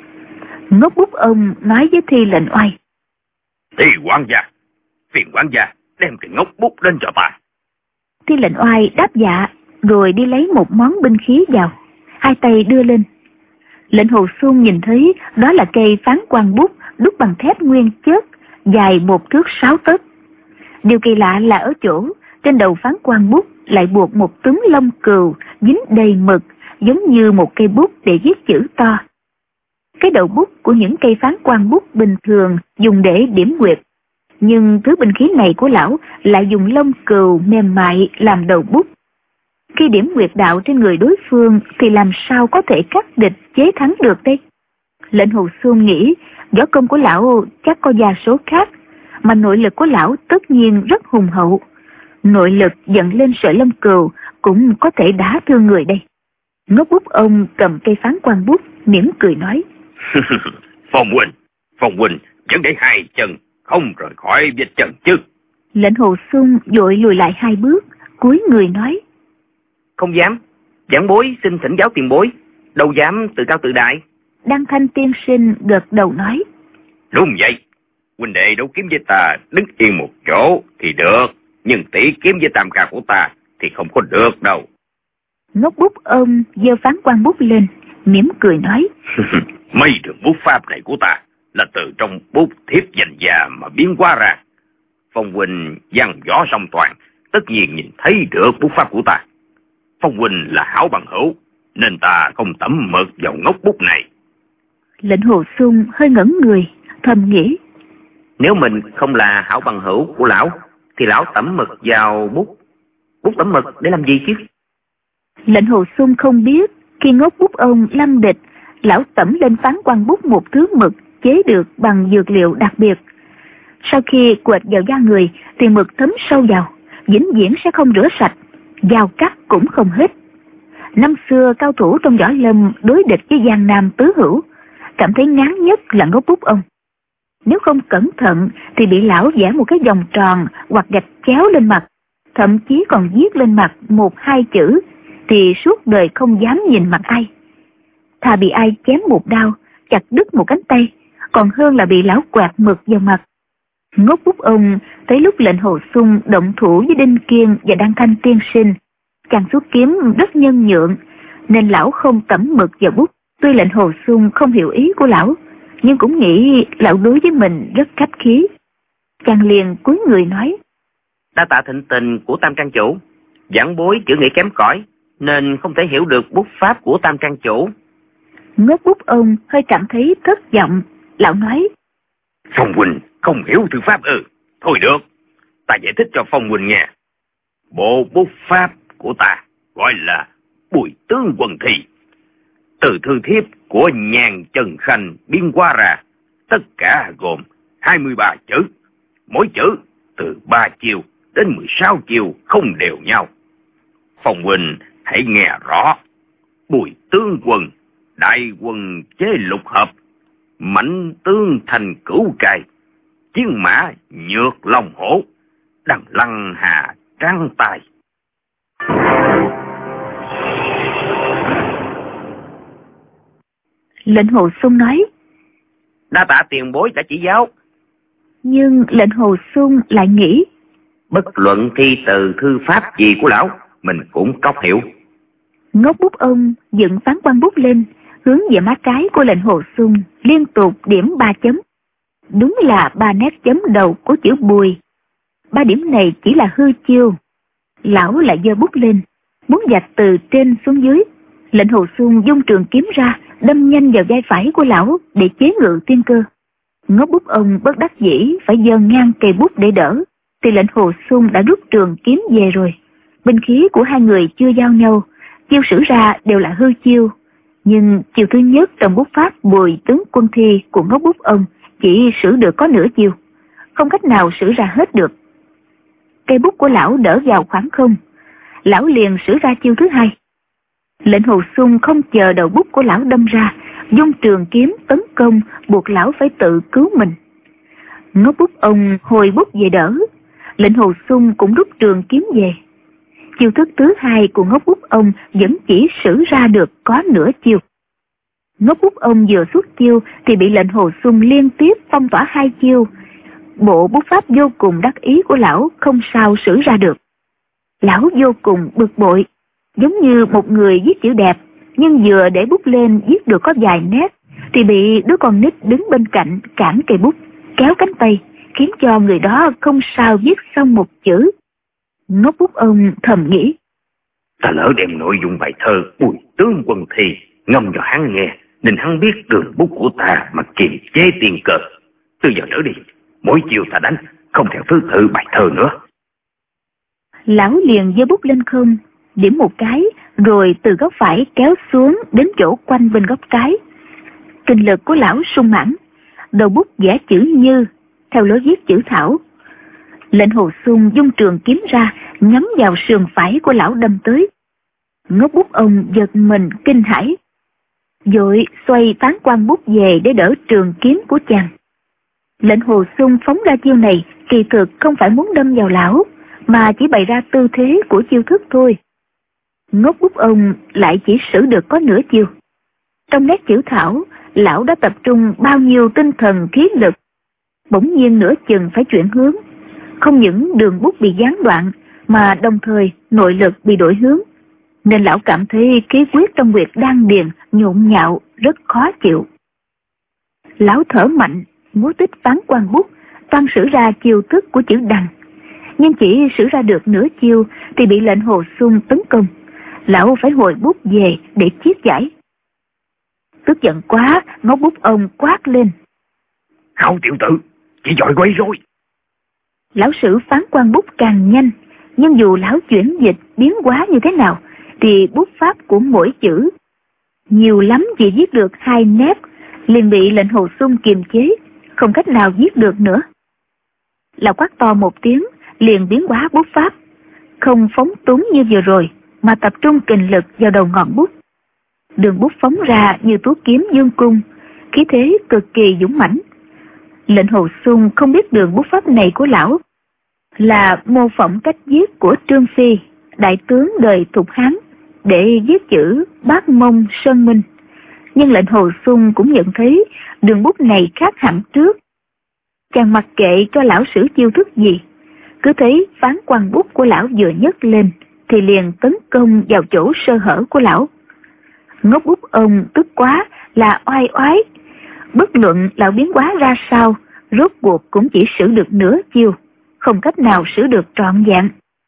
Ngốc Bút ông nói với Thi Lệnh Oai. Thi quản gia, phiền quản gia đem cái Ngốc Bút lên cho ta. Thi Lệnh Oai đáp dạ, rồi đi lấy một món binh khí vào, hai tay đưa lên. Lệnh Hồ Xung nhìn thấy đó là cây phán quan bút đúc bằng thép nguyên chất, dài một thước sáu tấc. Điều kỳ lạ là ở chỗ trên đầu phán quan bút lại buộc một túm lông cừu dính đầy mực, giống như một cây bút để viết chữ to. Cái đầu bút của những cây phán quan bút bình thường dùng để điểm quyệt, nhưng thứ binh khí này của lão lại dùng lông cừu mềm mại làm đầu bút. Khi điểm quyệt đạo trên người đối phương thì làm sao có thể cắt địch chế thắng được đây? Lệnh Hồ Xung nghĩ võ công của lão chắc có gia số khác, mà nội lực của lão tất nhiên rất hùng hậu. Nội lực dẫn lên sợi lông cừu cũng có thể đá thương người đây. Ngốc Bút ông cầm cây phán quan bút mỉm cười nói. Phong huynh, Phong huynh vẫn để hai chân không rời khỏi vết chân chứ? Lệnh Hồ Xung vội lùi lại hai bước, cúi người nói. Không dám, giảng bối xin thỉnh giáo tiền bối, đâu dám tự cao tự đại. Đan Thanh tiên sinh gật đầu nói. Đúng vậy, huynh đệ đấu kiếm với ta đứng yên một chỗ thì được, nhưng tỷ kiếm với tam ca của ta thì không có được đâu. Ngốc Bút ông giơ phán quan bút lên, mỉm cười nói. Mấy đường bút pháp này của ta là từ trong bút thiếp danh gia mà biến hóa ra. Phong huynh văn võ song toàn, tất nhiên nhìn thấy được bút pháp của ta. Phong huynh là hảo bằng hữu, nên ta không tẩm mực vào ngốc bút này. Lệnh Hồ Xung hơi ngẩn người, thầm nghĩ. Nếu mình không là hảo bằng hữu của lão, thì lão tẩm mực vào bút. Bút tẩm mực để làm gì chứ? Lệnh Hồ Xung không biết, khi Ngốc Bút ông lâm địch, lão tẩm lên phán quan bút một thứ mực chế được bằng dược liệu đặc biệt. Sau khi quệt vào da người thì mực thấm sâu vào, vĩnh viễn sẽ không rửa sạch, dao cắt cũng không hết. Năm xưa cao thủ trong võ lâm đối địch với Giang Nam tứ hữu, cảm thấy ngán nhất là Ngốc Bút ông. Nếu không cẩn thận thì bị lão vẽ một cái vòng tròn hoặc gạch chéo lên mặt, thậm chí còn viết lên mặt một hai chữ, thì suốt đời không dám nhìn mặt ai. Thà bị ai chém một đao, chặt đứt một cánh tay, còn hơn là bị lão quạt mực vào mặt. Ngốc Bút ông thấy lúc Lệnh Hồ Xung động thủ với Đinh Kiên và Đan Thanh tiên sinh, chàng xuất kiếm rất nhân nhượng, nên lão không tẩm mực vào bút. Tuy Lệnh Hồ Xung không hiểu ý của lão, nhưng cũng nghĩ lão đối với mình rất khách khí. Chàng liền cúi người nói. Đa tạ thịnh tình của Tam Trang chủ, giảng bối chữ nghĩa kém cỏi nên không thể hiểu được bút pháp của Tam Trang chủ. Ngốc Bút ông hơi cảm thấy thất vọng, lão nói. Phong huynh không hiểu thư pháp ư? Thôi được, ta giải thích cho Phong huynh nghe. Bộ bút pháp của ta gọi là Bùi Tướng Quân Thi. Từ thư thiếp của Nhàn Trần Khanh biến hóa ra, tất cả gồm hai mươi ba chữ, mỗi chữ từ ba chiều đến mười sáu chiều không đều nhau. Phong huynh hãy nghe rõ. Bùi Tướng Quân, đại quân chế lục hợp, mãnh tướng thành cửu cài, chiến mã nhược long hổ, đằng lăng hà trăng tài. Lệnh Hồ Xung nói. Đa tạ tiền bối đã chỉ giáo. Nhưng Lệnh Hồ Xung lại nghĩ. Bất luận thi từ thư pháp gì của lão, mình cũng cóc hiểu. Ngốc Bút ông dựng phán quan bút lên, hướng về má trái của Lệnh Hồ Xung, liên tục điểm ba chấm. Đúng là ba nét chấm đầu của chữ Bùi. Ba điểm này chỉ là hư chiêu. Lão lại giơ bút lên, muốn vạch từ trên xuống dưới. Lệnh Hồ Xung dung trường kiếm ra, đâm nhanh vào vai phải của lão để chế ngự tiên cơ. Ngốc Bút ông bất đắc dĩ phải giơ ngang cây bút để đỡ, thì Lệnh Hồ Xung đã rút trường kiếm về rồi. Binh khí của hai người chưa giao nhau, chiêu sử ra đều là hư chiêu. Nhưng chiêu thứ nhất trong bút pháp Bùi Tướng Quân Thi của Ngốc Bút ông chỉ sử được có nửa chiêu. không cách nào sử ra hết được. Cây bút của lão đỡ vào khoảng không, lão liền sử ra chiêu thứ hai. Lệnh Hồ Xuân không chờ đầu bút của lão đâm ra, dung trường kiếm tấn công, buộc lão phải tự cứu mình. Ngốc bút ông hồi bút về đỡ, Lệnh Hồ Xuân cũng rút trường kiếm về. Chiêu thức thứ hai của ngốc bút ông vẫn chỉ sử ra được có nửa chiêu. Ngốc bút ông vừa xuất chiêu thì bị Lệnh Hồ Xuân liên tiếp phong tỏa hai chiêu. Bộ bút pháp vô cùng đắc ý của lão không sao sử ra được. Lão vô cùng bực bội, giống như một người viết chữ đẹp, nhưng vừa để bút lên viết được có vài nét, thì bị đứa con nít đứng bên cạnh cản cây bút, kéo cánh tay, khiến cho người đó không sao viết xong một chữ. Ngốc bút ông thầm nghĩ: Ta lỡ đem nội dung bài thơ Bùi Tướng Quân Thi ngâm cho hắn nghe, nên hắn biết đường bút của ta mà kiềm chế tiền cờ. Từ giờ trở đi, mỗi chiều ta đánh, không theo thứ tự bài thơ nữa. Lão liền giơ bút lên không, điểm một cái, rồi từ góc phải kéo xuống đến chỗ quanh bên góc trái. Kinh lực của lão sung mãn, đầu bút vẽ chữ Như theo lối viết chữ Thảo. Lệnh Hồ Xuân dung trường kiếm ra, nhắm vào sườn phải của lão đâm tới. Ngốc bút ông giật mình kinh hãi, vội xoay tán quan bút về để đỡ trường kiếm của chàng. Lệnh Hồ Xuân phóng ra chiêu này kỳ thực không phải muốn đâm vào lão, mà chỉ bày ra tư thế của chiêu thức thôi. Ngốc bút ông lại chỉ sử được có nửa chiêu. Trong nét chữ Thảo, lão đã tập trung bao nhiêu tinh thần khí lực, bỗng nhiên nửa chừng phải chuyển hướng. Không những đường bút bị gián đoạn, mà đồng thời nội lực bị đổi hướng, nên lão cảm thấy khí huyết trong huyệt đan điền nhộn nhạo, rất khó chịu. Lão thở mạnh, múa tích phán quan bút, toan sử ra chiêu thức của chữ Đằng, nhưng chỉ sử ra được nửa chiêu thì bị Lệnh Hồ Xuân tấn công. Lão phải hồi bút về để chiết giải. Tức giận quá, ngốc bút ông quát lên: Hảo tiểu tử, chỉ giỏi quấy rối. Lão sử phán quan bút càng nhanh, nhưng dù lão chuyển dịch biến hóa như thế nào thì bút pháp của mỗi chữ nhiều lắm chỉ viết được hai nét, liền bị Lệnh Hồ Xuân kiềm chế, không cách nào viết được nữa. Lão quát to một tiếng, liền biến hóa bút pháp, không phóng túng như vừa rồi, mà tập trung kình lực vào đầu ngọn bút. Đường bút phóng ra như tú kiếm dương cung, khí thế cực kỳ dũng mãnh. Lệnh Hồ Xuân không biết đường bút pháp này của lão là mô phỏng cách viết của Trương Phi, đại tướng đời Thục Hán, để viết chữ Bát Mông Sơn Minh. Nhưng Lệnh Hồ Xuân cũng nhận thấy đường bút này khác hẳn trước. Chàng mặc kệ cho lão sử chiêu thức gì, cứ thấy phán quan bút của lão vừa nhấc lên thì liền tấn công vào chỗ sơ hở của lão. Ngốc bút ông tức quá là oai oái, bất luận lão biến hóa ra sao, rốt cuộc cũng chỉ sử được nửa chiêu, không cách nào sử được trọn vẹn.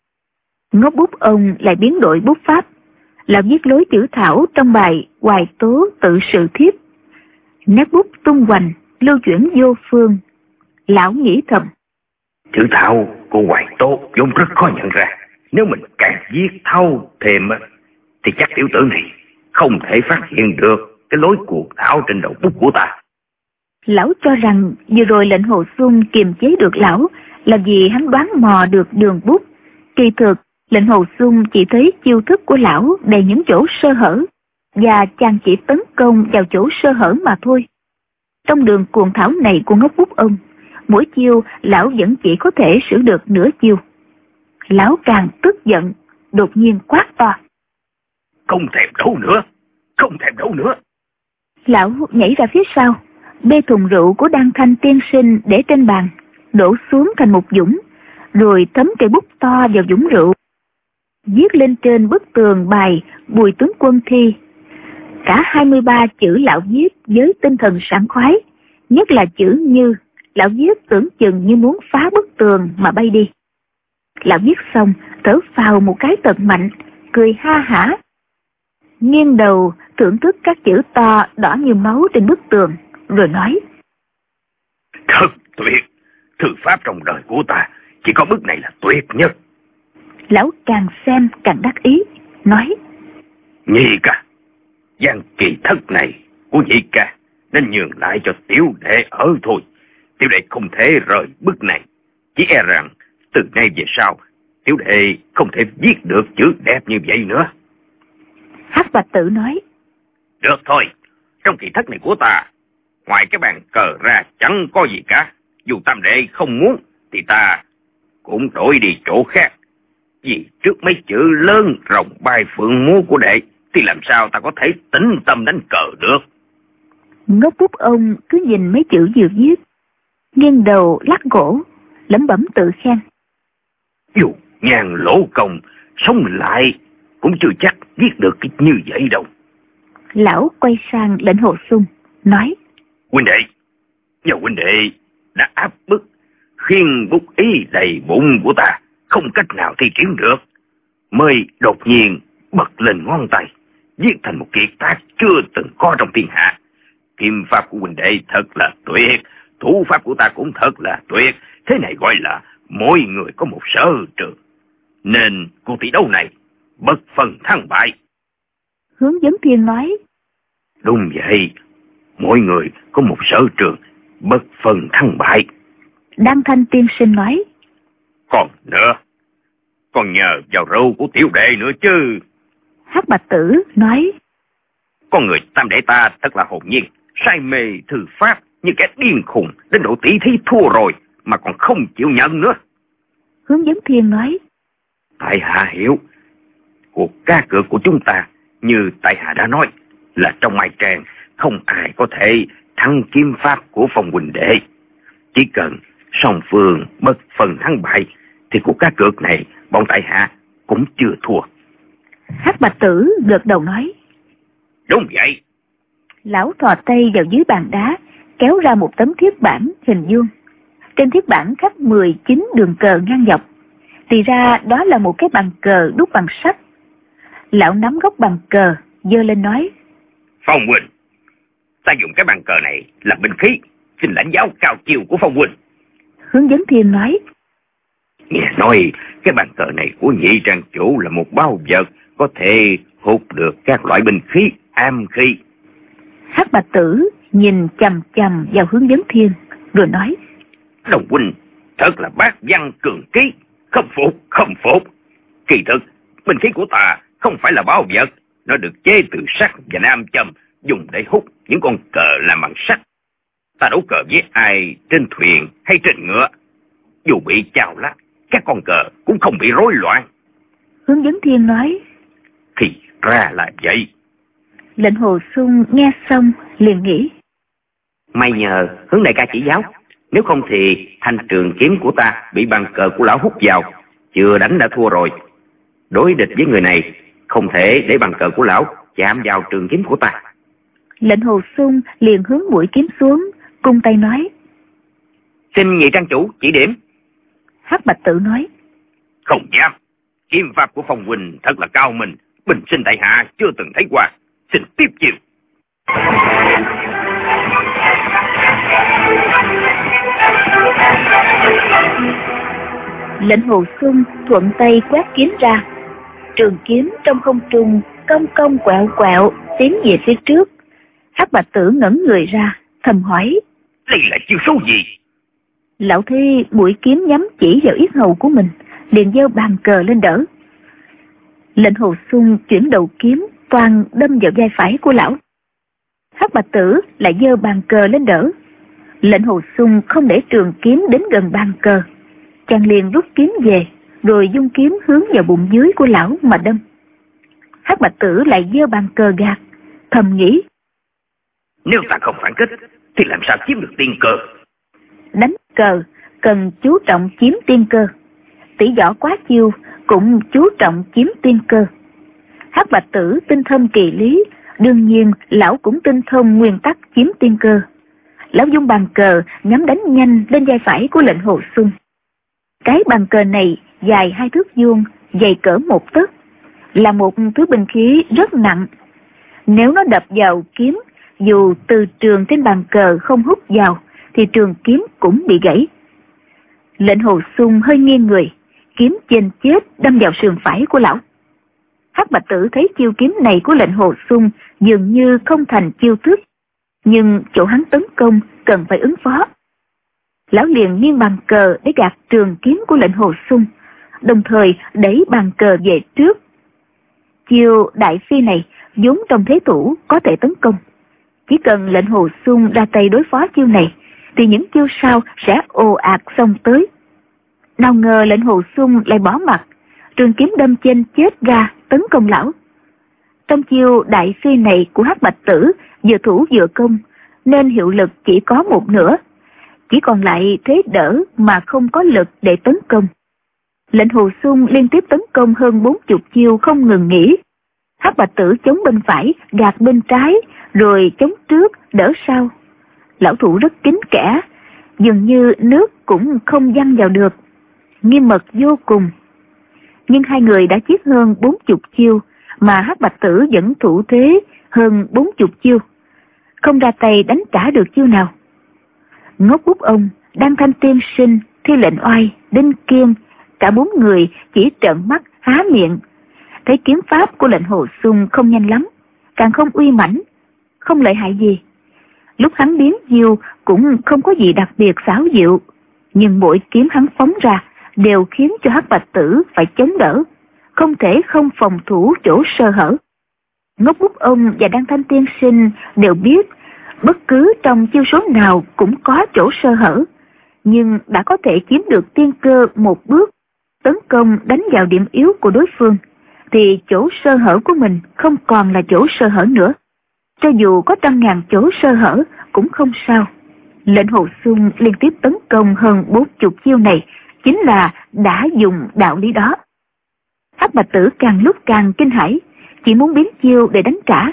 Ngốc bút ông lại biến đổi bút pháp, lão viết lối chữ Thảo trong bài Hoài Tố Tự Sự Thiếp. Nét bút tung hoành, lưu chuyển vô phương. Lão nghĩ thầm: Chữ Thảo của Hoài Tố vốn rất khó nhận ra, nếu mình càng viết thâu thêm thì chắc tiểu tử này không thể phát hiện được cái lối cuộc thảo trên đầu bút của ta. Lão cho rằng vừa rồi Lệnh Hồ Xuân kiềm chế được lão là vì hắn đoán mò được đường bút. Kỳ thực Lệnh Hồ Xuân chỉ thấy chiêu thức của lão đầy những chỗ sơ hở, và chàng chỉ tấn công vào chỗ sơ hở mà thôi. Trong đường cuồng thảo này của ngốc bút ông, mỗi chiêu lão vẫn chỉ có thể sử được nửa chiêu. Lão càng tức giận, đột nhiên quát to: Không thèm đấu nữa, không thèm đấu nữa. Lão nhảy ra phía sau, bê thùng rượu của Đan Thanh tiên sinh để trên bàn, đổ xuống thành một dũng, rồi thấm cây bút to vào dũng rượu, viết lên trên bức tường bài Bùi Tướng Quân Thi. Cả hai mươi ba chữ lão viết với tinh thần sảng khoái, nhất là chữ Như, lão viết tưởng chừng như muốn phá bức tường mà bay đi. Lão viết xong, thở phào một cái thật mạnh, cười ha hả, nghiêng đầu thưởng thức các chữ to đỏ như máu trên bức tường, rồi nói: Thật tuyệt, thư pháp trong đời của ta chỉ có bức này là tuyệt nhất. Lão càng xem càng đắc ý, nói: Nhị ca, gian kỳ thất này của nhị ca nên nhường lại cho tiểu đệ ở thôi. tiểu đệ không thể rời bước này. Chỉ e rằng từ nay về sau, tiểu đệ không thể viết được chữ đẹp như vậy nữa. Hắc Bạch Tử nói: Được thôi, trong kỳ thất này của ta, ngoài cái bàn cờ ra chẳng có gì cả. Dù tam đệ không muốn thì ta cũng đổi đi chỗ khác. Vì trước mấy chữ lớn rồng bay phượng múa của đệ thì làm sao ta có thể tĩnh tâm đánh cờ được. Ngốc bút ông cứ nhìn mấy chữ vừa viết, nghiêng đầu lắc gỗ, lẩm bẩm tự khen: Dù nhàn lỗ công sống lại cũng chưa chắc viết được cái như vậy đâu. Lão quay sang Lệnh Hồ Sung nói: Huynh đệ, nhờ huynh đệ đã áp bức khiến bút ý đầy bụng của ta không cách nào thi triển được, mới đột nhiên bật lên ngón tay viết thành một kiệt tác chưa từng có trong thiên hạ. Kim pháp của huynh đệ thật là tuyệt, thủ pháp của ta cũng thật là tuyệt. Thế này gọi là mỗi người có một sở trường, nên cuộc thi đấu này bất phân thắng bại. Hướng Vấn Thiên nói: Đúng vậy, mỗi người có một sở trường, bất phân thắng bại. Đan Thanh tiên sinh nói: Còn nữa, còn nhờ vào râu của tiểu đệ nữa chứ. Hắc Bạch Tử nói: Con người tam đệ ta thật là hồn nhiên, say mê thư pháp như kẻ điên khùng, đến độ tỷ thí thua rồi mà còn không chịu nhận nữa. Hướng Vấn Thiên nói: Tại hạ hiểu, cuộc cá cược của chúng ta như tại hạ đã nói là trong mai trang không ai có thể thắng kiếm pháp của Phong huynh đệ. Chỉ cần song phương bất phần thắng bại thì cuộc cá cược này bọn tại hạ cũng chưa thua. Hắc Bạch Tử gật đầu nói: Đúng vậy. Lão thò tay vào dưới bàn đá, kéo ra một tấm thiết bản hình vuông. Trên thiết bản khắc mười chín đường cờ ngang dọc. Thì ra đó là một cái bàn cờ đúc bằng sắt. Lão nắm gốc bàn cờ, giơ lên nói: Phong huynh, ta dùng cái bàn cờ này làm binh khí, xin lãnh giáo cao chiều của Phong huynh. Hướng Vấn Thiên nói: Nghe nói cái bàn cờ này của nhị trang chủ là một báu vật có thể hút được các loại binh khí, am khí. Hắc Bạch Tử nhìn chằm chằm vào Hướng Vấn Thiên rồi nói: Đồng huynh thật là bác văn cường ký, không phục, không phục. Kỳ thực, binh khí của ta không phải là báu vật, nó được chế từ sắt và nam châm, dùng để hút những con cờ làm bằng sắt. Ta đấu cờ với ai trên thuyền hay trên ngựa, dù bị chào lắc, các con cờ cũng không bị rối loạn. Hướng Vấn Thiên nói: Thì ra là vậy. Lệnh Hồ Sung nghe xong liền nghĩ: May nhờ Hướng đại ca chỉ giáo, nếu không thì thanh trường kiếm của ta bị bàn cờ của lão hút vào, chưa đánh đã thua rồi. Đối địch với người này không thể để bàn cờ của lão chạm vào trường kiếm của ta. Lệnh Hồ Sung liền hướng mũi kiếm xuống, cung tay nói: Xin nhị trang chủ chỉ điểm. Hắc Bạch Tử nói: Không dám, kiếm pháp của Phong huynh thật là cao minh, bình sinh tại hạ chưa từng thấy qua. Xin tiếp chiều. Lệnh Hồ Sung thuận tay quét kiếm ra, trường kiếm trong không trung cong cong quẹo quẹo tiến về phía trước. Hắc Bạch Tử ngẩng người ra, thầm hỏi: Đây là chiêu số gì? Lão Thi mũi kiếm nhắm chỉ vào yết hầu của mình, liền giơ bàn cờ lên đỡ. Lệnh Hồ Sung chuyển đầu kiếm toàn đâm vào vai phải của lão. Hắc Bạch Tử lại giơ bàn cờ lên đỡ. Lệnh Hồ Sung không để trường kiếm đến gần bàn cờ, chàng liền rút kiếm về, rồi dung kiếm hướng vào bụng dưới của lão mà đâm. Hắc Bạch Tử lại giơ bàn cờ gạt, thầm nghĩ: Nếu ta không phản kích thì làm sao chiếm được tiên cơ? Đánh cờ cần chú trọng chiếm tiên cơ, tỷ võ quá chiêu cũng chú trọng chiếm tiên cơ. Hắc Bạch Tử tinh thông kỳ lý, đương nhiên lão cũng tinh thông nguyên tắc chiếm tiên cơ. Lão dung bàn cờ nhắm đánh nhanh lên vai phải của Lệnh Hồ Sung. Cái bàn cờ này dài hai thước vuông, dày cỡ một tấc, là một thứ binh khí rất nặng. Nếu nó đập vào kiếm, dù từ trường trên bàn cờ không hút vào thì trường kiếm cũng bị gãy. Lệnh Hồ Sung hơi nghiêng người, kiếm chênh chết đâm vào sườn phải của lão. Hắc Bạch Tử thấy chiêu kiếm này của Lệnh Hồ Sung dường như không thành chiêu thức, nhưng chỗ hắn tấn công cần phải ứng phó. Lão liền nghiêng bàn cờ để gạt trường kiếm của lệnh Hồ Xung, đồng thời đẩy bàn cờ về trước. Chiêu đại phi này vốn trong thế thủ có thể tấn công. Chỉ cần lệnh Hồ Xung ra tay đối phó chiêu này, thì những chiêu sau sẽ ồ ạt xông tới. Nào ngờ lệnh Hồ Xung lại bỏ mặt, trường kiếm đâm trên chết ra tấn công lão. Trong chiêu đại phi này của Hắc Bạch Tử vừa thủ vừa công, nên hiệu lực chỉ có một nửa, chỉ còn lại thế đỡ mà không có lực để tấn công. Lệnh Hồ Xung liên tiếp tấn công hơn bốn chục chiêu không ngừng nghỉ. Hắc Bạch Tử chống bên phải, gạt bên trái, rồi chống trước, đỡ sau. Lão thủ rất kín kẽ, dường như nước cũng không văng vào được, nghiêm mật vô cùng. Nhưng hai người đã giết hơn bốn chục chiêu, mà Hắc Bạch Tử vẫn thủ thế hơn bốn chục chiêu, không ra tay đánh trả được chiêu nào. Ngốc Bút Ông, Đan Thanh Tiên Sinh, Thi Lệnh Oai, Đinh Kiên, cả bốn người chỉ trợn mắt há miệng. Thấy kiếm pháp của lệnh Hồ Xung không nhanh lắm, càng không uy mãnh, không lợi hại gì. Lúc hắn biến chiêu cũng không có gì đặc biệt xảo diệu, nhưng mỗi kiếm hắn phóng ra đều khiến cho Hắc Bạch Tử phải chống đỡ, không thể không phòng thủ chỗ sơ hở. Ngốc Bút Ông và Đan Thanh Tiên Sinh đều biết bất cứ trong chiêu số nào cũng có chỗ sơ hở, nhưng đã có thể chiếm được tiên cơ một bước, tấn công đánh vào điểm yếu của đối phương, thì chỗ sơ hở của mình không còn là chỗ sơ hở nữa. Cho dù có trăm ngàn chỗ sơ hở cũng không sao. Lệnh Hồ Xung liên tiếp tấn công hơn bốn chục chiêu này chính là đã dùng đạo lý đó. Hắc Bạch Tử càng lúc càng kinh hãi, chỉ muốn biến chiêu để đánh trả.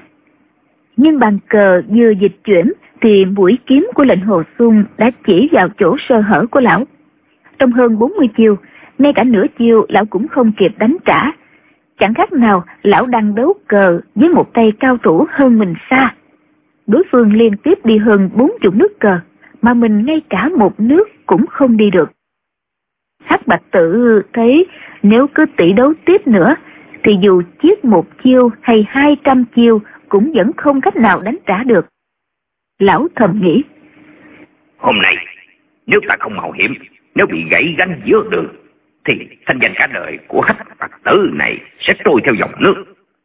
Nhưng bàn cờ vừa dịch chuyển thì mũi kiếm của lệnh Hồ Xung đã chỉ vào chỗ sơ hở của lão. Trong hơn bốn mươi chiêu, ngay cả nửa chiêu lão cũng không kịp đánh trả. Chẳng khác nào lão đang đấu cờ với một tay cao thủ hơn mình xa. Đối phương liên tiếp đi hơn bốn chục nước cờ, mà mình ngay cả một nước cũng không đi được. Hắc Bạch Tử thấy nếu cứ tỷ đấu tiếp nữa, thì dù chiết một chiêu hay hai trăm chiêu cũng vẫn không cách nào đánh trả được. Lão thầm nghĩ, hôm nay nếu ta không mạo hiểm, nếu bị gãy gánh giữa đường, thì thanh danh cả đời của Hắc Bạch Tử này sẽ trôi theo dòng nước.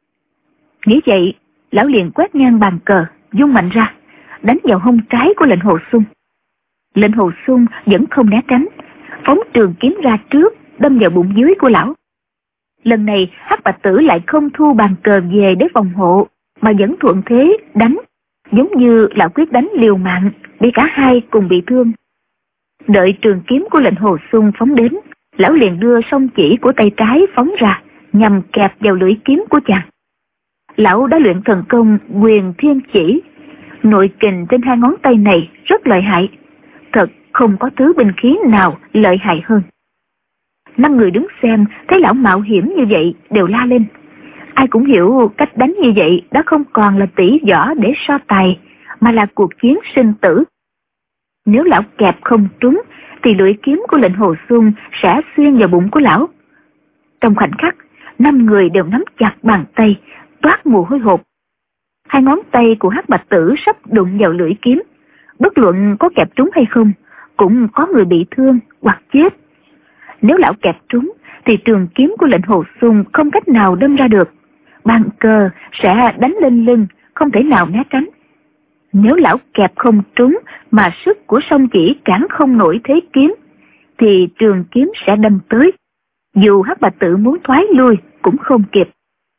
Nghĩ vậy, lão liền quét ngang bàn cờ, vung mạnh ra, đánh vào hông trái của lệnh Hồ Xung. Lệnh Hồ Xung vẫn không né tránh, phóng trường kiếm ra trước, đâm vào bụng dưới của lão. Lần này Hắc Bạch Tử lại không thu bàn cờ về để phòng hộ, mà vẫn thuận thế đánh, giống như lão quyết đánh liều mạng để cả hai cùng bị thương. Đợi trường kiếm của lệnh Hồ Xung phóng đến, lão liền đưa song chỉ của tay trái phóng ra, nhằm kẹp vào lưỡi kiếm của chàng. Lão đã luyện thần công Quyền Thiên Chỉ, nội kình trên hai ngón tay này rất lợi hại, thật không có thứ binh khí nào lợi hại hơn. Năm người đứng xem thấy lão mạo hiểm như vậy đều la lên. Ai cũng hiểu cách đánh như vậy đã không còn là tỷ võ để so tài, mà là cuộc chiến sinh tử. Nếu lão kẹp không trúng thì lưỡi kiếm của lệnh Hồ Xung sẽ xuyên vào bụng của lão. Trong khoảnh khắc, năm người đều nắm chặt bàn tay, toát mồ hôi hột. Hai ngón tay của Hắc Bạch Tử sắp đụng vào lưỡi kiếm, bất luận có kẹp trúng hay không, cũng có người bị thương hoặc chết. Nếu lão kẹp trúng thì trường kiếm của lệnh Hồ Xung không cách nào đâm ra được, bàn cờ sẽ đánh lên lưng, không thể nào né tránh. Nếu lão kẹp không trúng mà sức của song chỉ cản không nổi thế kiếm, thì trường kiếm sẽ đâm tới, dù Hắc Bạch Tử muốn thoái lui cũng không kịp.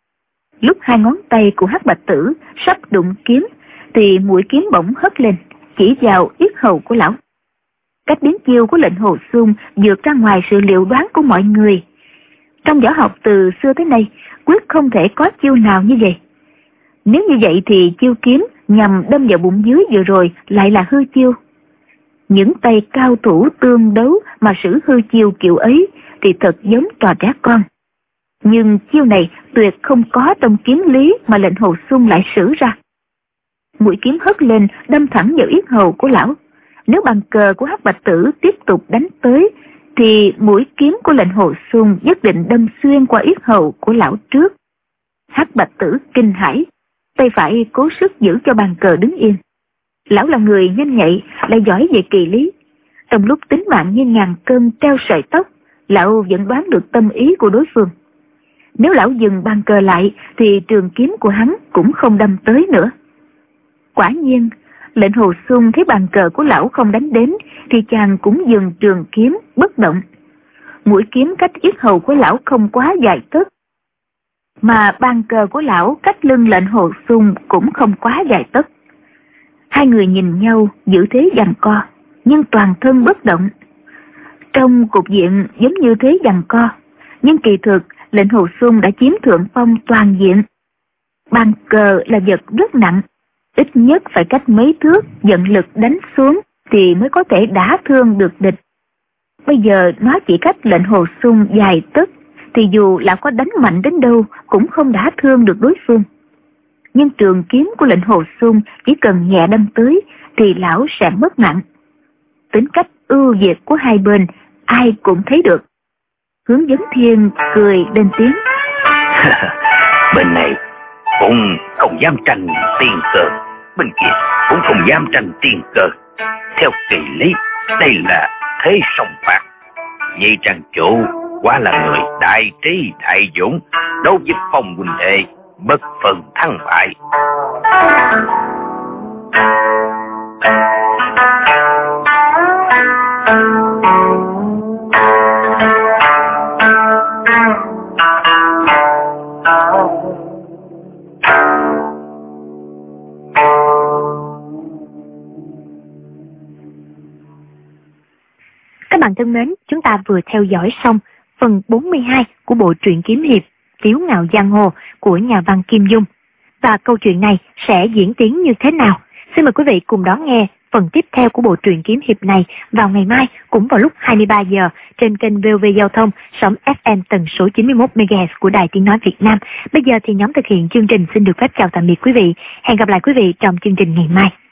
Lúc hai ngón tay của Hắc Bạch Tử sắp đụng kiếm thì mũi kiếm bỗng hất lên, chỉ vào yết hầu của lão. Cách biến chiêu của lệnh Hồ Xung vượt ra ngoài sự liệu đoán của mọi người. Trong võ học từ xưa tới nay, quyết không thể có chiêu nào như vậy. Nếu như vậy thì chiêu kiếm nhằm đâm vào bụng dưới vừa rồi lại là hư chiêu. Những tay cao thủ tương đấu mà sử hư chiêu kiểu ấy thì thật giống trò trẻ con. Nhưng chiêu này tuyệt không có trong kiếm lý mà lệnh Hồ Xung lại sử ra. Mũi kiếm hất lên đâm thẳng vào yết hầu của lão. Nếu bàn cờ của Hắc Bạch Tử tiếp tục đánh tới, thì mũi kiếm của lệnh Hồ Xung nhất định đâm xuyên qua yết hầu của lão trước. Hắc Bạch Tử kinh hãi, tay phải cố sức giữ cho bàn cờ đứng yên. Lão là người nhanh nhạy, lại giỏi về kỳ lý. Trong lúc tính mạng như ngàn cân treo sợi tóc, lão vẫn đoán được tâm ý của đối phương. Nếu lão dừng bàn cờ lại thì trường kiếm của hắn cũng không đâm tới nữa. Quả nhiên, lệnh Hồ Xuân thấy bàn cờ của lão không đánh đến thì chàng cũng dừng trường kiếm bất động. Mũi kiếm cách yết hầu của lão không quá dài tấc, mà bàn cờ của lão cách lưng lệnh Hồ Xuân cũng không quá dài tấc. Hai người nhìn nhau giữ thế giằng co, nhưng toàn thân bất động. Trong cục diện giống như thế giằng co, nhưng kỳ thực lệnh Hồ Xuân đã chiếm thượng phong toàn diện. Bàn cờ là vật rất nặng, ít nhất phải cách mấy thước dẫn lực đánh xuống thì mới có thể đả thương được địch. Bây giờ nó chỉ cách lệnh Hồ Xuân dài tấc, thì dù lão có đánh mạnh đến đâu cũng không đả thương được đối phương. Nhưng trường kiếm của lệnh Hồ Xuân chỉ cần nhẹ đâm tới thì lão sẽ mất nặng. Tính cách ưu việt của hai bên ai cũng thấy được. Hướng Vấn Thiên cười lên tiếng. Bên này cũng không dám tranh tiền cờ, bên kia cũng không dám tranh tiền cờ. Theo kỳ lý, đây là thế song phạt. Vậy trang chủ quả là người đại trí đại dũng, đấu với Phong huynh đệ bất phân thắng bại. Các bạn thân mến, chúng ta vừa theo dõi xong phần bốn mươi hai của bộ truyện kiếm hiệp Tiếu Ngạo Giang Hồ của nhà văn Kim Dung. Và câu chuyện này sẽ diễn tiến như thế nào? Xin mời quý vị cùng đón nghe phần tiếp theo của bộ truyện kiếm hiệp này vào ngày mai cũng vào lúc hai mươi ba giờ trên kênh vê o vê Giao thông sóng ép em tần số chín mươi mốt mê ga héc của Đài Tiếng Nói Việt Nam. Bây giờ thì nhóm thực hiện chương trình xin được phép chào tạm biệt quý vị. Hẹn gặp lại quý vị trong chương trình ngày mai.